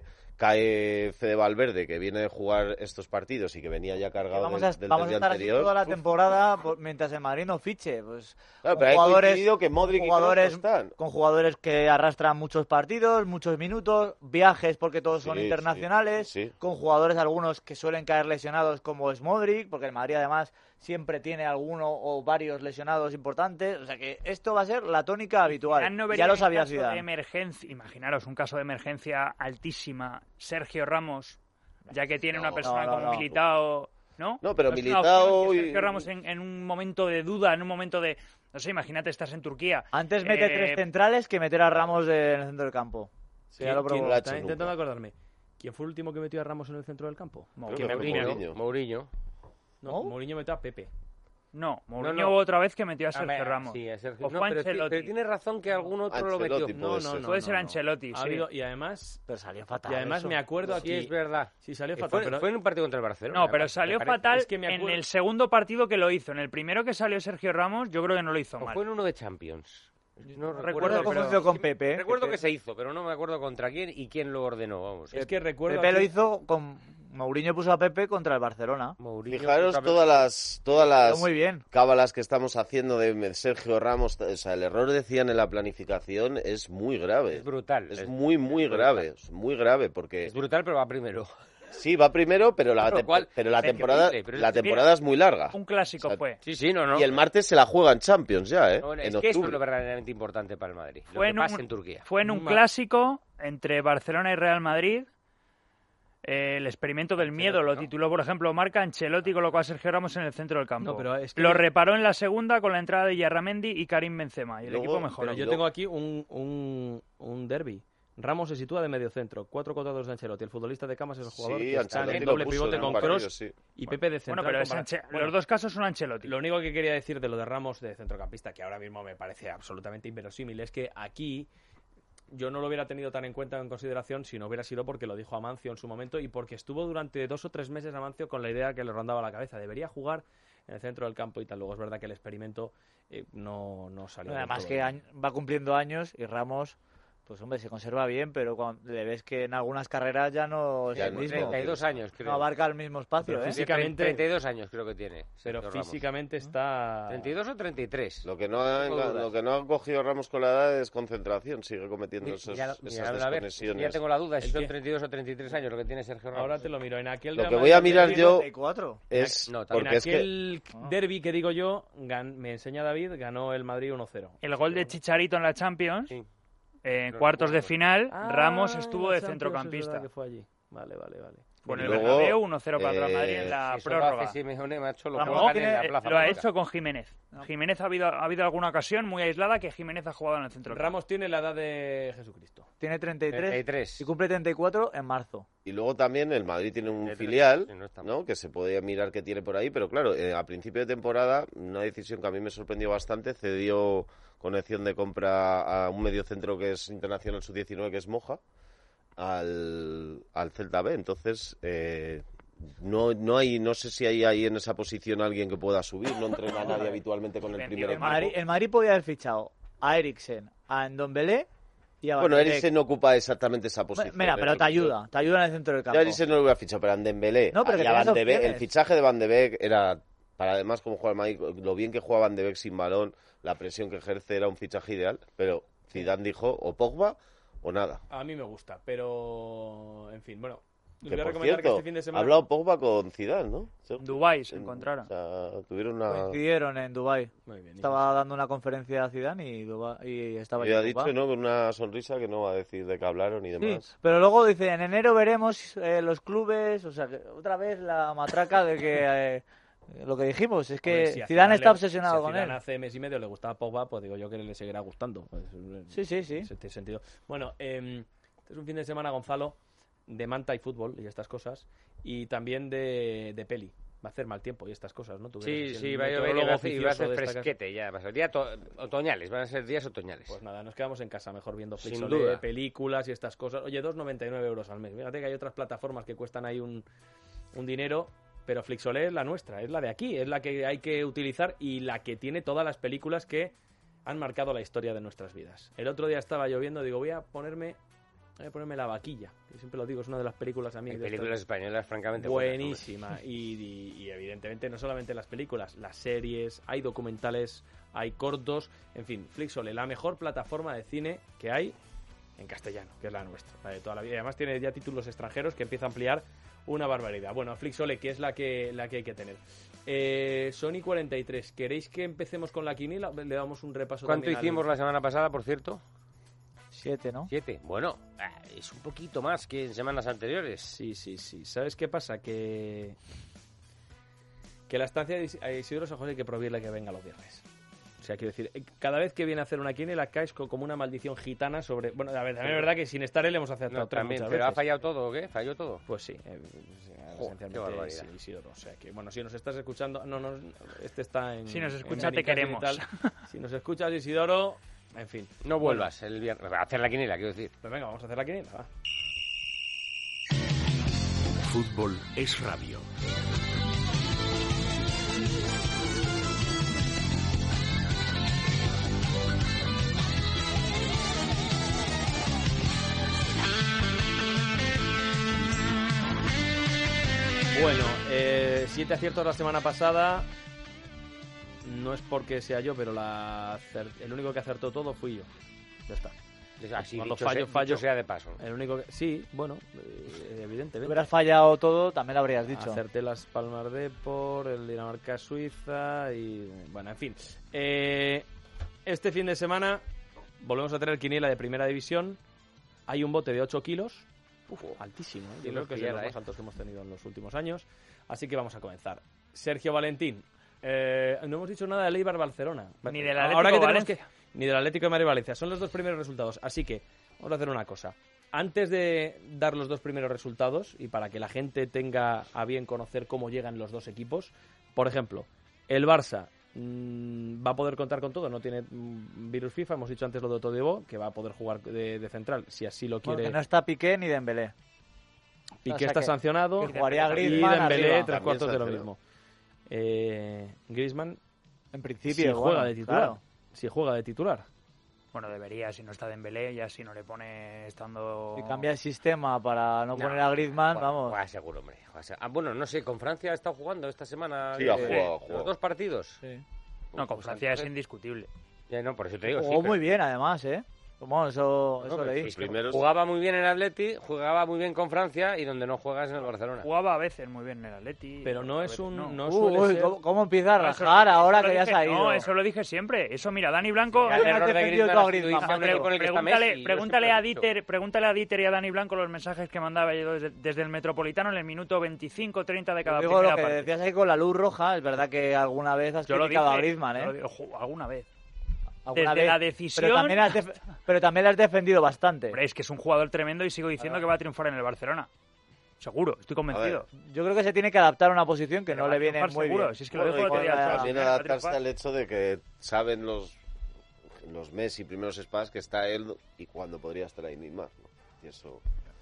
cae Fede Valverde, que viene de jugar estos partidos y que venía ya cargado vamos del a estar anterior. así toda la temporada mientras el Madrid no fiche. Pues, claro, pero jugadores que Modric y Kroos están. Con jugadores que arrastran muchos partidos, muchos minutos, viajes porque todos son internacionales, con jugadores algunos que suelen caer lesionados como es Modric, porque el Madrid además siempre tiene alguno o varios lesionados importantes, o sea que esto va a ser la tónica habitual. Ya lo sabía Zidane. Imaginaros un caso de emergencia altísima, Sergio Ramos, ya que tiene una persona como Militao, ¿no? No, pero ¿no Militao... Sergio Ramos en un momento de duda, en un momento de... No sé, imagínate, estás en Turquía. Antes mete 3 centrales que meter a Ramos en el centro del campo. Sí, ya lo probó. Estaba intentando acordarme. ¿Quién fue el último que metió a Ramos en el centro del campo? Mourinho. No, Mourinho metió a Pepe. No, Mourinho hubo otra vez que metió a Sergio Ramos. Sí, a Sergio. O fue Ancelotti. Pero tiene razón que algún otro lo metió. Puede ser Ancelotti, sí. Y además... Pero salió fatal. Y además me acuerdo aquí... Sí, es verdad. Sí, salió fatal. Fue en un partido contra el Barcelona. No, pero salió fatal en el segundo partido que lo hizo. En el primero que salió Sergio Ramos, yo creo que no lo hizo mal. Fue en uno de Champions. No recuerdo cómo hizo con Pepe. Recuerdo que se hizo, pero no me acuerdo contra quién y quién lo ordenó. Vamos. Es que recuerdo Pepe lo hizo con... Mourinho puso a Pepe contra el Barcelona. Fijaros todas las muy bien. cábalas que estamos haciendo de Sergio Ramos. O sea, el error, decían, en la planificación es muy grave. Es brutal. Es muy grave. Es muy grave porque... Es brutal, pero va primero. Sí, va primero, pero la temporada es muy larga. Un clásico fue. Sí, no. Y el martes se la juega en Champions ya, ¿eh? No, es en que octubre. eso es lo verdaderamente importante para el Madrid. Lo que pasa en Turquía. Fue en un clásico entre Barcelona y Real Madrid. El experimento del miedo lo tituló, por ejemplo, Marca. Ancelotti colocó a Sergio Ramos en el centro del campo. No, pero es que... Lo reparó en la segunda con la entrada de Yarramendi y Karim Benzema. Y el equipo mejoró. Pero yo tengo aquí un derbi. Ramos se sitúa de medio centro, 4-4-2 de Ancelotti. El futbolista de Camas es el jugador que está en doble pivote con Kroos y Pepe de central. Bueno, pero los dos casos son Ancelotti. Lo único que quería decir de lo de Ramos de centrocampista, que ahora mismo me parece absolutamente inverosímil, es que aquí yo no lo hubiera tenido tan en cuenta, en consideración, si no hubiera sido porque lo dijo Amancio en su momento y porque estuvo durante 2 o 3 meses Amancio con la idea que le rondaba la cabeza. Debería jugar en el centro del campo y tal. Luego es verdad que el experimento no salió. Además que va cumpliendo años y Ramos... Pues hombre, se conserva bien, pero cuando le ves que en algunas carreras ya no es el mismo. 32 años, creo. No abarca el mismo espacio, pero físicamente, 32 años creo que tiene. Pero físicamente está... 32 o 33. Lo que no ha cogido Ramos con la edad es concentración. Sigue cometiendo esas desconexiones. Ya tengo la duda, si son 32 o 33 años lo que tiene Sergio Ramos. Ahora te lo miro. En aquel lo que voy a mirar yo 34. es... en aquel derbi que digo yo, me enseña David, ganó el Madrid 1-0. El gol de Chicharito en la Champions... Sí. En cuartos de final, Ramos estuvo de centrocampista. Que fue allí. Vale. Con el Bernabéu 1-0 para el Madrid en la prórroga. Lo ha hecho con Jiménez. No. Jiménez ha habido alguna ocasión muy aislada que Jiménez ha jugado en el centro. Ramos tiene la edad de Jesucristo. Tiene 33 y cumple 34 en marzo. Y luego también el Madrid tiene un filial, ¿no? Que se puede mirar qué tiene por ahí, pero claro, a principio de temporada, una decisión que a mí me sorprendió bastante, cedió con opción de compra a un mediocentro que es internacional sub-19, que es Moja, al Celta B. Entonces, no sé si hay ahí en esa posición alguien que pueda subir, no entrena a nadie habitualmente con el primer equipo. El Madrid podía haber fichado a Eriksen, a Ndombele Bueno, Eriksen no ocupa exactamente esa posición. Mira, pero te ayuda en el centro del campo. Yo Eriksen no lo hubiera fichado, pero a Dembélé. No, pero que Van de Beek, el fichaje de Van de Beek era, para además como juega el Madrid, lo bien que juega Van de Beek sin balón, la presión que ejerce, era un fichaje ideal, pero Zidane dijo o Pogba o nada. A mí me gusta, pero en fin, bueno. Que por cierto, este fin de semana... ha hablado Pogba con Zidane, ¿no? En Dubái se encontraron. O sea, coincidieron en Dubái. Estaba dando una conferencia a Zidane y estaba allí. Y ha dicho, ¿no? Con una sonrisa que no va a decir de qué hablaron y demás. Sí, pero luego dice, en enero veremos los clubes, o sea, que otra vez la matraca de que... lo que dijimos es que si Zidane está obsesionado con él. Si hace mes y medio le gustaba Pogba, pues digo yo que le seguirá gustando. Pues, sí. En ese sentido. Bueno, este es un fin de semana, Gonzalo, de manta y fútbol y estas cosas, y también de peli. Va a hacer mal tiempo y estas cosas, ¿no? Sí, va a llover y va a hacer fresquete ya. Va a ser días otoñales, van a ser días otoñales. Pues nada, nos quedamos en casa mejor viendo Flixolé, películas y estas cosas. Oye, 2,99 euros al mes. Fíjate que hay otras plataformas que cuestan ahí un dinero, pero Flixolé es la nuestra, es la de aquí, es la que hay que utilizar y la que tiene todas las películas que han marcado la historia de nuestras vidas. El otro día estaba lloviendo, digo, voy a ponerme La Vaquilla, que siempre lo digo, es una de las películas a mí. Hay películas españolas francamente buenísima. Y evidentemente no solamente las películas, las series, hay documentales, hay cortos, en fin, Flixolé, la mejor plataforma de cine que hay en castellano, que es la nuestra, la de toda la vida. Y además tiene ya títulos extranjeros que empieza a ampliar una barbaridad. Bueno, Flixolé, que es la que hay que tener. Sony 43, ¿queréis que empecemos con la quiniela? Le damos un repaso. ¿Cuánto hicimos la semana pasada, por cierto? 7, ¿no? 7. Bueno, es un poquito más que en semanas anteriores. Sí. ¿Sabes qué pasa? Que la estancia de Isidro San José hay que prohibirle que venga los viernes. O sea, quiero decir, cada vez que viene a hacer una quiniela caes como una maldición gitana sobre... Bueno, a ver, también es verdad que sin estar él hemos acertado muchas veces. ¿Ha fallado todo o qué? ¿Falló todo? Pues sí. Esencialmente sí, Isidoro. O sea, que bueno, si nos estás escuchando... No, este está en... Si nos escuchas te queremos. Si nos escuchas, Isidoro... En fin. No vuelvas el viernes. A hacer la quiniela, quiero decir. Pues venga, vamos a hacer la quiniela, va. Fútbol es radio. Bueno, 7 aciertos la semana pasada. No es porque sea yo, pero el único que acertó todo fui yo. Ya está. Así, cuando fallo sea de paso. El único que... Sí, bueno, evidentemente. Si hubieras fallado todo, también lo habrías dicho. Acerté las Palmas Depor, el Dinamarca-Suiza y... Bueno, en fin. Este fin de semana volvemos a tener quiniela de Primera División. Hay un bote de 8 kilos. Altísimo, ¿eh? Yo creo que es de los más altos que hemos tenido en los últimos años. Así que vamos a comenzar. Sergio Valentín. No hemos dicho nada del Eibar Barcelona. Ni del Atlético de Valencia. Ni del Atlético de Madrid Valencia. Son los dos primeros resultados. Así que vamos a hacer una cosa. Antes de dar los dos primeros resultados y para que la gente tenga a bien conocer cómo llegan los dos equipos, por ejemplo, el Barça va a poder contar con todo. No tiene virus FIFA. Hemos dicho antes lo de Todibo, que va a poder jugar de central si así lo quiere. Porque no está Piqué ni Dembélé. Piqué está sancionado. Que jugaría Griezmann y Dembélé arriba. 3/4 de lo mismo. Griezmann en principio si juega de titular. Claro. Si juega de titular. Bueno, debería, si no está Dembélé, ya si no le pone estando... Si cambia el sistema para no poner a Griezmann, vamos. Juega seguro, hombre. Bueno, no sé, ¿con Francia ha estado jugando esta semana? Sí, ha jugado. ¿Los dos partidos? Sí. No, con Francia es indiscutible. Ya, no, por eso te digo. Jugó muy bien, además, ¿eh? Bueno, eso leí. Jugaba muy bien en Atleti, jugaba muy bien con Francia y donde no juegas en el Barcelona. Jugaba a veces muy bien en el Atleti. Pero no es un... ¿Cómo empieza a rajar ahora que ya se ha ido? No, eso lo dije siempre. Eso, mira, Dani Blanco... El error de Pregúntale a Dieter y a Dani Blanco los mensajes que mandaba yo desde el Metropolitano en el minuto 25-30 de cada primera parte. Lo que decías ahí con la luz roja, es verdad que alguna vez has criticado a Griezmann, ¿eh? Alguna vez. Desde la decisión... Pero también la has defendido bastante. Hombre, es que es un jugador tremendo y sigo diciendo que va a triunfar en el Barcelona. Seguro, estoy convencido. Yo creo que se tiene que adaptar a una posición que no le viene muy bien. Si es que lo dejo también adaptarse al hecho de que saben los Messi primeros spas que está él y cuando podría estar ahí Neymar, ¿no? Y eso...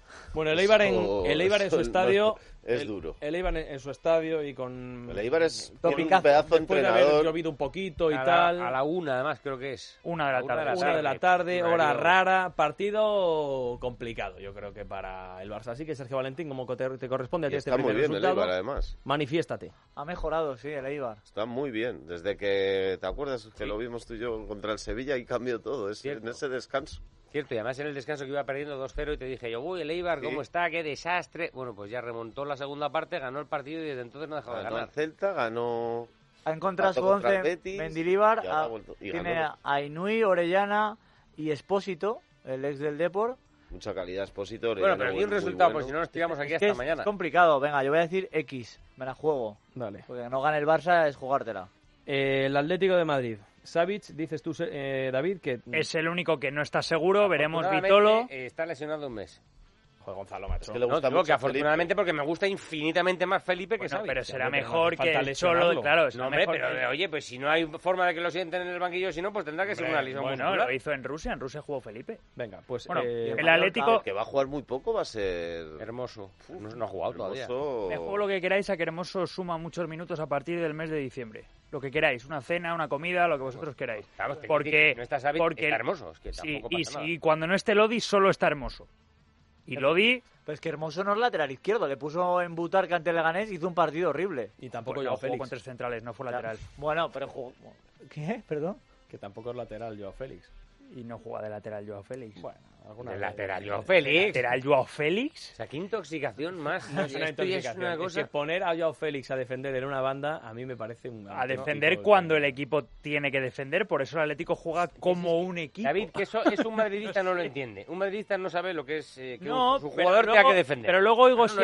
Bueno, el Eibar en su estadio... Es duro. El Eibar en su estadio y con... El Eibar es un Después pedazo de haber llovido un poquito y tal. A la 1, además, creo que es. 1 de la tarde. 1 de la tarde, hora rara. Partido complicado, yo creo que para el Barça. Así que, Sergio Valentín, como te corresponde a ti este primer resultado, el Eibar, además. Manifiéstate. Ha mejorado, sí, el Eibar. Está muy bien. Desde que, ¿te acuerdas que lo vimos tú y yo contra el Sevilla y cambió todo? En ese descanso. Cierto, y además en el descanso que iba perdiendo 2-0 y te dije yo, uy, el Eibar, ¿cómo está? ¡Qué desastre! Bueno, pues ya remontó la segunda parte, ganó el partido y desde entonces no ha dejado de ganar. Ganó el Celta, ganó... Ha encontrado su 11 Mendilibar, tiene a Inui, Orellana y Espósito, el ex del Depor. Mucha calidad Espósito. Bueno, pero aquí un resultado, pues si no nos tiramos aquí hasta mañana. Es complicado, venga, yo voy a decir X, me la juego. Dale. Porque no gane el Barça es jugártela. El Atlético de Madrid. Savic, dices tú, David, que... Es el único que no está seguro, veremos Vitolo. Está lesionado un mes. Joder, Gonzalo, macho. Es que le gusta mucho que afortunadamente porque me gusta infinitamente más Felipe que Savic. Pero será mejor que el Cholo, claro. No, hombre, pero oye, pues si no hay forma de que lo sienten en el banquillo, si no, pues tendrá que ser una lesión muscular. Bueno, lo hizo en Rusia jugó Felipe. Venga, pues... Bueno, el Atlético... El que va a jugar muy poco va a ser... Hermoso. No ha jugado todavía. Me juego lo que queráis a que Hermoso suma muchos minutos a partir del mes de diciembre. Lo que queráis, una cena, una comida, lo que vosotros queráis. Claro, porque no está Savic, está Hermoso. Es que sí, pasa nada. Y cuando no esté Lodi, solo está Hermoso. Y Lodi... Pues que Hermoso no es lateral izquierdo, le puso en Butarque ante Leganés y hizo un partido horrible. Y tampoco pues Joao Félix. Jugó con 3 centrales, no fue lateral. Bueno, pero jugó... ¿Qué? ¿Perdón? Que tampoco es lateral Joao Félix. Y no juega de lateral Joao Félix. Bueno, de lateral Joao Félix. ¿Lateral Joao Félix? O sea, qué intoxicación más. No es una intoxicación. Es una cosa... Es que poner a Joao Félix a defender en una banda a mí me parece un... A defender cuando el equipo tiene que defender, por eso el Atlético juega como un equipo. David, que eso es un madridista no lo entiende. Un madridista no sabe lo que es que su jugador tenga que defender. Pero luego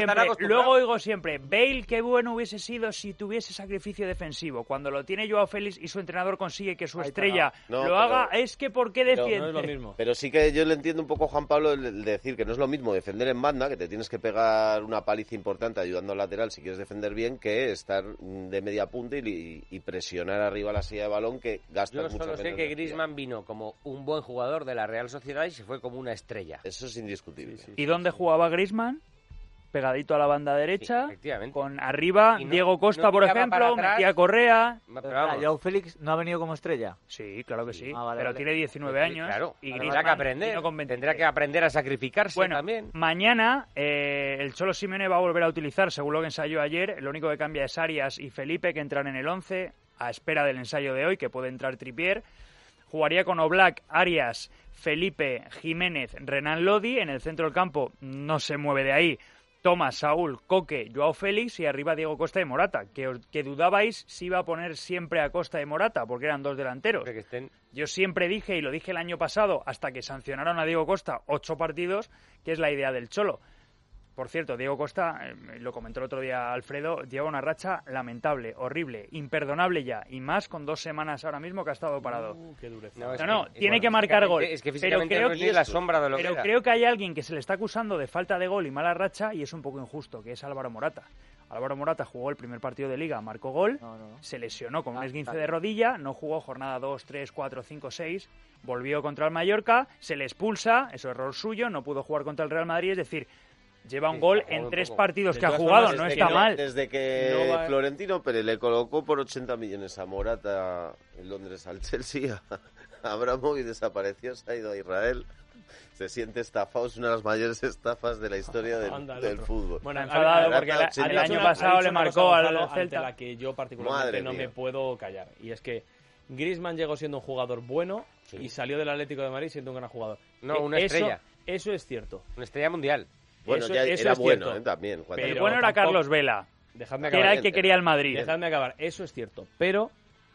oigo siempre, Bale, qué bueno hubiese sido si tuviese sacrificio defensivo. Cuando lo tiene Joao Félix y su entrenador consigue que su estrella lo haga, es que ¿por qué defiende? No es lo mismo. Pero sí que yo le entiendo un poco a Juan Pablo el decir que no es lo mismo defender en banda, que te tienes que pegar una paliza importante ayudando al lateral si quieres defender bien, que estar de media punta y presionar arriba la silla de balón, que gastas mucho menos. Yo solo sé que Griezmann vino como un buen jugador de la Real Sociedad y se fue como una estrella. Eso es indiscutible. Sí. ¿Y dónde jugaba Griezmann? Pegadito a la banda derecha, efectivamente. Con arriba Diego Costa, por ejemplo, metía Correa. ¿Joao Félix no ha venido como estrella? Sí, claro que sí, vale, pero tiene 19 años. Claro, y tendrá que aprender, tendrá que aprender a sacrificarse también. Mañana el Cholo Simeone va a volver a utilizar, según lo que ensayó ayer, lo único que cambia es Arias y Felipe, que entran en el 11, a espera del ensayo de hoy, que puede entrar Trippier. Jugaría con Oblak, Arias, Felipe, Jiménez, Renan Lodi. En el centro del campo no se mueve de ahí Tomás, Saúl, Coque, Joao Félix y arriba Diego Costa y Morata, que dudabais si iba a poner siempre a Costa y Morata, porque eran dos delanteros. Yo siempre dije, y lo dije el año pasado, hasta que sancionaron a Diego Costa 8 partidos, que es la idea del Cholo. Por cierto, Diego Costa, lo comentó el otro día Alfredo, lleva una racha lamentable, horrible, imperdonable ya, y más con 2 semanas ahora mismo que ha estado parado. Qué dureza. Tiene que marcar gol. Es que físicamente no tiene la sombra de lo que era. Pero creo que hay alguien que se le está acusando de falta de gol y mala racha, y es un poco injusto, que es Álvaro Morata. Álvaro Morata jugó el primer partido de Liga, marcó gol, se lesionó con un esguince de rodilla, no jugó jornada 2, 3, 4, 5, 6, volvió contra el Mallorca, se le expulsa, eso es error suyo, no pudo jugar contra el Real Madrid, es decir... Lleva un gol en 3 partidos que ha jugado, no está mal. Desde que Florentino Pérez le colocó por 80 millones a Morata en Londres al Chelsea, Abramovich desapareció, se ha ido a Israel, se siente estafado, es una de las mayores estafas de la historia del fútbol. Bueno, enfadado porque el año pasado le marcó al Celta. La que yo particularmente no me puedo callar, y es que Griezmann llegó siendo un jugador bueno y salió del Atlético de Madrid siendo un gran jugador. No, una estrella. Eso es cierto. Una estrella mundial. Bueno, eso, ya eso era es bueno cierto. También. El bueno era Carlos Vela, que era el que quería el Madrid. Dejadme acabar, eso es cierto, pero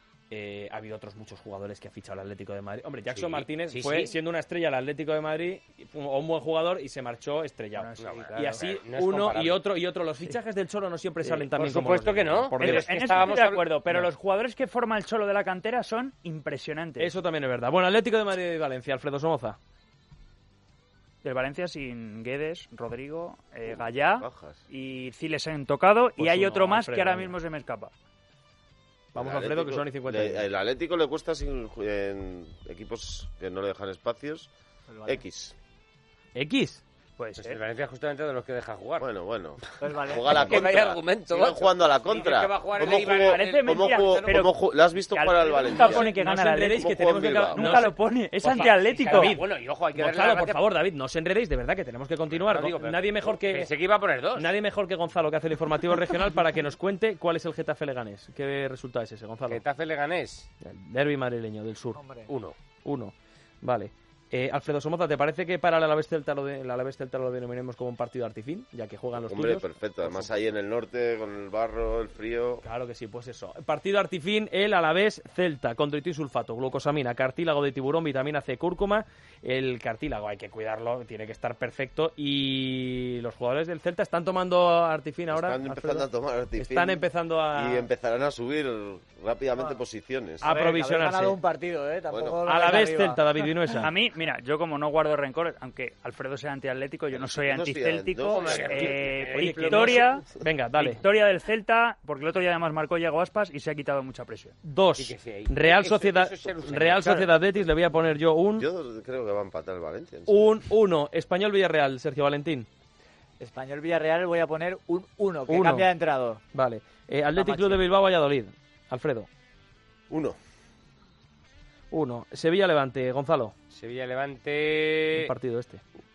ha habido otros muchos jugadores que ha fichado el Atlético de Madrid. Hombre, Jackson Martínez fue siendo una estrella al Atlético de Madrid, un buen jugador, y se marchó estrellado. Y así uno y otro. Los fichajes del Cholo no siempre salen tan bien. Por supuesto que no. En eso estoy de acuerdo, pero los jugadores que forma el Cholo de la cantera son impresionantes. Eso también es verdad. Bueno, Atlético de Madrid y Valencia, Alfredo Somoza. Del Valencia sin Guedes, Rodrigo, Gallá y Cilesen tocado, pues y hay otro más Alfredo, que ahora mismo se me escapa. Vamos, Alfredo, que son y 50. El Atlético le cuesta en equipos que no le dejan espacios. ¿X? Puede Pues ser. el Valencia es justamente de los que deja jugar. Bueno. Pues vale. Juega a la Que no hay contra. argumento, Sigan macho. jugando a la Dices contra. que va a jugar el ¿Cómo Eibar, jugó? parece mentira, pero- ¿Lo has visto que jugar al Alfredo Valencia? nunca pone que No gana os el enredéis, Atlético. que ¿Cómo tenemos que jugó en acabar. Bilbao? Nunca lo pone. Es Por favor, antiatlético. David, Bueno, y ojo, hay que darle Gonzalo, la por gracia- favor, David, no os enredéis, de verdad que tenemos que continuar. No, digo, pero- Nadie mejor que Pensé que iba a poner 2. nadie mejor que Gonzalo, que hace el informativo regional, para que nos cuente cuál es el Getafe Leganés. ¿Qué resultado es ese, Gonzalo? Getafe Leganés, El derbi madrileño del sur. Hombre. 1. 1. Vale. Alfredo Somoza, ¿te parece que para el Alavés Celta lo denominemos como un partido de artifín, ya que juegan los Hombre, tuyos? perfecto. Además ahí en el norte, con el barro, el frío... Claro que sí, pues eso. Partido artifín, el Alavés Celta, condrito y sulfato, glucosamina, cartílago de tiburón, vitamina C, cúrcuma. El cartílago hay que cuidarlo, tiene que estar perfecto. Y los jugadores del Celta están tomando artifín ahora. Están empezando Alfredo. a tomar artifín. Están empezando a... Y empezarán a subir rápidamente posiciones. a provisionarse. Habéis ganado un partido, Tampoco Bueno. lo Alavés veis arriba. Celta, David Vinuesa. A mí, mira, yo como no guardo rencor, aunque Alfredo sea antiatlético, yo no soy Yo no estoy anticéltico. Oye, que Victoria, Venga, dale. victoria del Celta, porque el otro día además marcó Iago Aspas y se ha quitado mucha presión. 2. Sí que sí, ahí. Real Eso- Sociedad eso es ser un señor. Real Claro. Sociedad Betis, le voy a poner yo un Yo creo que va a empatar el Valencia. en serio. un 1. Español Villarreal, Sergio Valentín. Español Villarreal voy a poner un 1, que Uno. cambia de entrenador. Vale. Athletic Macho. Club de Bilbao, Valladolid. Alfredo. 1. 1. Sevilla Levante, Gonzalo. Sevilla Un Levante partido este.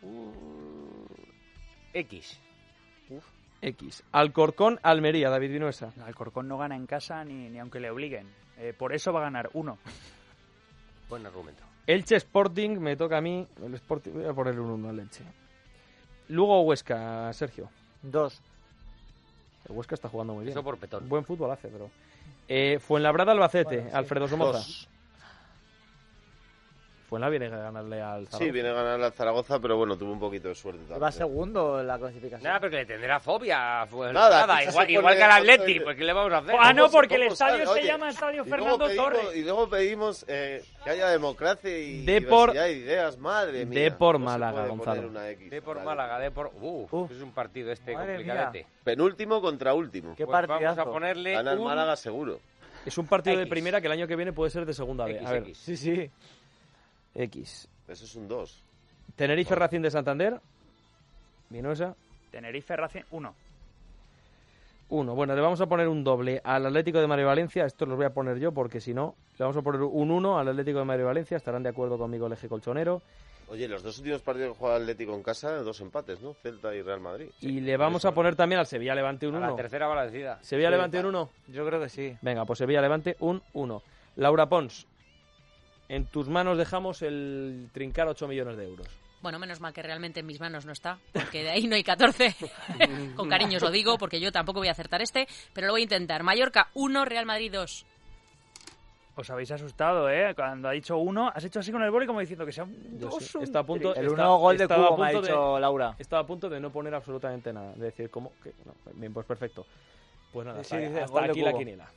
X. X. Alcorcón, Almería, David Vinuesa. El Alcorcón no gana en casa ni aunque le obliguen. Por eso va a ganar 1. Buen argumento. Elche Sporting, me toca a mí. El Sporting, voy a ponerle un 1 al Elche. Lugo Huesca, Sergio. 2. El Huesca está jugando muy bien. Eso por petón. Buen fútbol hace, pero... Fuenlabrada Albacete, Bueno, sí. Alfredo Somoza. 2. Fuenlabrada viene a ganarle al Zaragoza. Sí, viene a ganar la Zaragoza, pero bueno, tuvo un poquito de suerte también. Va segundo en la clasificación. Nada, porque le tendrá fobia. Pues Nada, nada, aquí se igual, supone- igual que al Atleti, pues ¿qué le vamos a hacer? Ah, no, ¿Cómo se- porque el cómo estadio sabe? se Oye, llama Estadio y Fernando luego pedimos- Torres. Y luego pedimos que haya democracia y Depor- diversidad de ideas, madre mía. Depor No se Málaga, puede Gonzalo. poner una X, De por vale. Málaga, de por... es un partido este Madre complicadete. Penúltimo contra último. Qué Pues vamos partidazo. a ponerle Gana el un Málaga seguro. Es un partido de X. primera que el año que viene puede ser de segunda B. A ver, XX. Sí, sí. X. Eso es un 2. Tenerife Racing de Santander. Vinuesa. Tenerife Racing 1. 1. Bueno, le vamos a poner un doble al Atlético de Madrid y Valencia. Esto los voy a poner yo porque si no, le vamos a poner un 1 al Atlético de Madrid y Valencia. Estarán de acuerdo conmigo el eje colchonero. Oye, los dos últimos partidos que juega el Atlético en casa, 2 empates, ¿no? Celta y Real Madrid. Y le vamos a poner también al Sevilla Levante un a la 1. tercera balancida. Sevilla Levante un 1. Yo creo que sí. Venga, pues Sevilla Levante un 1. Laura Pons, en tus manos dejamos el trincar 8 millones de euros. Bueno, menos mal que realmente en mis manos no está, porque de ahí no hay 14. Con cariño os lo digo, porque yo tampoco voy a acertar este, pero lo voy a intentar. Mallorca 1, Real Madrid 2. Os habéis asustado, ¿eh? Cuando ha dicho 1, has hecho así con el boli como diciendo que sea un Yo 2. sí. Está a punto, El está- 1 gol de estaba a Cubo, me ha punto de- dicho Laura. Estaba a punto de no poner absolutamente nada. De decir, ¿cómo? Que no, bien, pues perfecto. Pues nada, Sí, hasta, dice, hasta gol de aquí la Cubo. quiniela.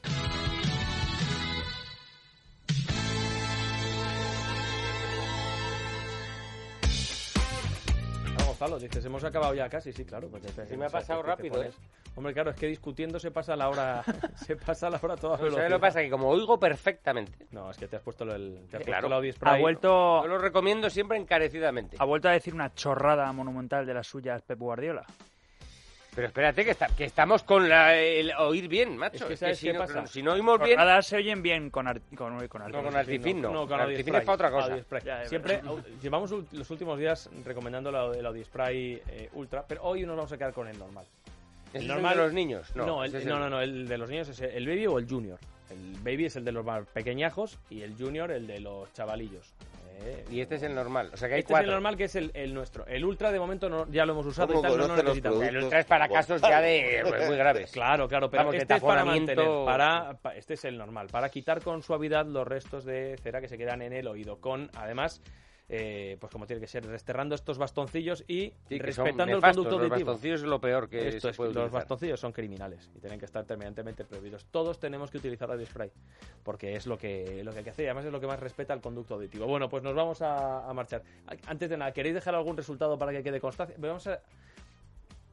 Ah, Gonzalo, dices, hemos acabado ya casi, sí, claro. Porque Sí, me ha pasado rápido, ¿eh? Hombre, claro, es que discutiendo se pasa la hora, se pasa la hora toda ¿Sabes velocidad. lo que pasa? Que como oigo perfectamente, No, es que te has puesto te has Claro. puesto el audio Ha spray. vuelto, yo lo recomiendo siempre encarecidamente. ha vuelto a decir una chorrada monumental de las suyas Pep Guardiola. Pero espérate, que estamos con el oír bien, macho. Es que Es ¿sabes si qué no, pasa? si no oímos bien... Chorradas se oyen bien con No, con artifin. no. No, con Con audio Artifin spray. es para otra cosa. Audio spray. Ya, es Siempre llevamos los últimos días recomendando el audio spray ultra, pero hoy nos vamos a quedar con el normal. ¿Es El el normal- de los niños? No, ese es el de los niños es el baby o el junior. El baby es el de los más pequeñajos y el junior el de los chavalillos. Y este es el normal. O sea que hay Este cuatro. es el normal, que es el nuestro. El ultra de momento ya lo hemos usado ¿Cómo y tal, no conoce los necesitamos. productos? El ultra es para casos ya de muy graves. Claro, claro, pero Vamos, de este es para taponamiento. mantener, este es el normal, para quitar con suavidad los restos de cera que se quedan en el oído, con, además, pues como tiene que ser, desterrando estos bastoncillos y Sí, que son respetando el nefastos. conducto Los auditivo. bastoncillos es lo peor que Esto se es, puede los utilizar. bastoncillos son criminales y tienen que estar terminantemente prohibidos. Todos tenemos que utilizar audio spray porque es lo que hay que hacer y además es lo que más respeta el conducto auditivo. Bueno, pues nos vamos a marchar. Antes de nada, ¿queréis dejar algún resultado para que quede constancia? Vamos a...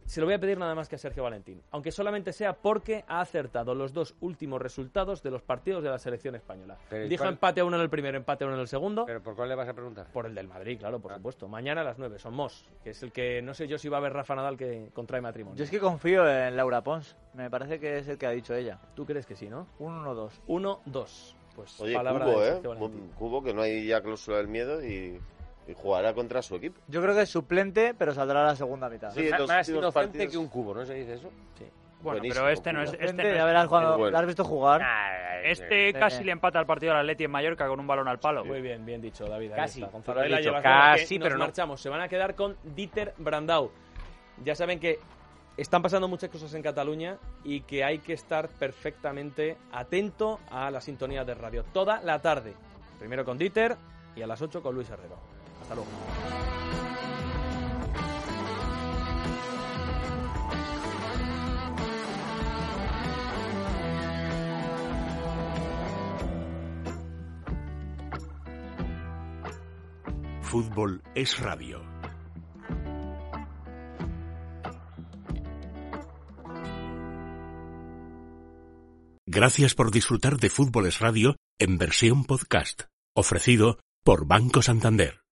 se lo voy a pedir nada más que a Sergio Valentín, aunque solamente sea porque ha acertado los 2 últimos resultados de los partidos de la selección española. Dijo empate a 1 en el primero, empate a 1 en el segundo. ¿Pero por cuál le vas a preguntar? Por el del Madrid, claro, por supuesto. Mañana a las 9, son Mos, que es el que no sé yo si va a ver Rafa Nadal que contrae matrimonio. Yo es que confío en Laura Pons, me parece que es el que ha dicho ella. ¿Tú crees que sí, no? 1-2. 1-2. Pues oye, palabra Cubo, de Sergio Valentín. Cubo, que no hay ya cláusula del miedo y jugará contra su equipo. Yo creo que es suplente, pero saldrá a la segunda mitad. Sí, más inocente que un Cubo, ¿no se dice eso? Sí. Bueno, buenísimo, pero este no es... Ya verás cuando bueno. lo has visto jugar. Casi le empata al partido al Atleti en Mallorca con un balón al palo. Muy bien, bien dicho, David. Casi. Gonzalo ahí la lleva casi, pero nos marchamos. Se van a quedar con Dieter Brandau. Ya saben que están pasando muchas cosas en Cataluña y que hay que estar perfectamente atento a la sintonía de radio. Toda la tarde. Primero con Dieter y a las 8 con Luis Herrero. Hasta luego. Fútbol es radio. Gracias por disfrutar de Fútbol es Radio en versión podcast, ofrecido por Banco Santander.